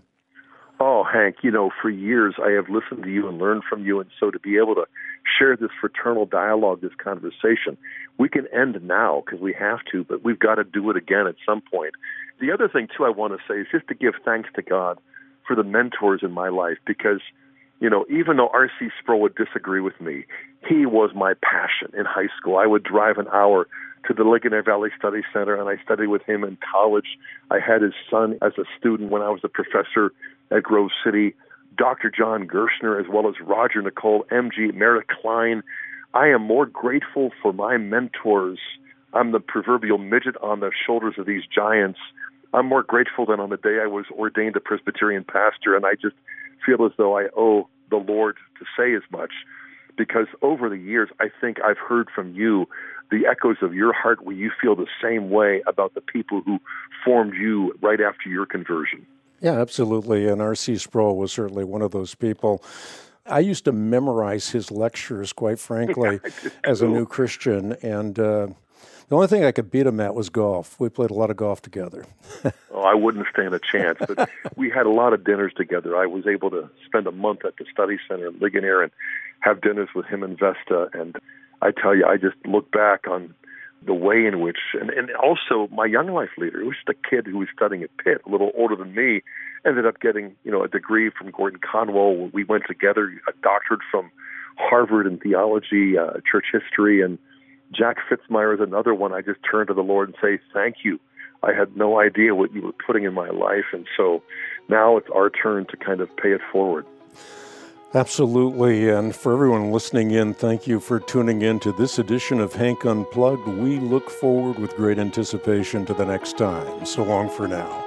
Oh, Hank, you know, for years I have listened to you and learned from you, and so to be able to share this fraternal dialogue, this conversation, we can end now because we have to, but we've got to do it again at some point. The other thing, too, I want to say is just to give thanks to God for the mentors in my life, because, you know, even though R C Sproul would disagree with me, he was my passion in high school. I would drive an hour to the Ligonier Valley Study Center, and I studied with him in college. I had his son as a student when I was a professor at Grove City, Doctor John Gershner, as well as Roger Nicole, M G, Meredith Klein. I am more grateful for my mentors. I'm the proverbial midget on the shoulders of these giants. I'm more grateful than on the day I was ordained a Presbyterian pastor, and I just feel as though I owe the Lord to say as much, because over the years, I think I've heard from you the echoes of your heart where you feel the same way about the people who formed you right after your conversion. Yeah, absolutely. And R C Sproul was certainly one of those people. I used to memorize his lectures, quite frankly, as a new Christian. And uh, the only thing I could beat him at was golf. We played a lot of golf together. Oh, I wouldn't stand a chance. But we had a lot of dinners together. I was able to spend a month at the study center in Ligonier and have dinners with him and Vesta. And I tell you, I just look back on the way in which, and, and also my young life leader, who was just a kid who was studying at Pitt, a little older than me, ended up getting, you know, a degree from Gordon Conwell. We went together, a doctorate from Harvard in theology, uh, church history, and Jack Fitzmyer is another one. I just turn to the Lord and say, thank you. I had no idea what you were putting in my life, and so now it's our turn to kind of pay it forward. Absolutely, and for everyone listening in, thank you for tuning in to this edition of Hank Unplugged. We look forward with great anticipation to the next time. So long for now.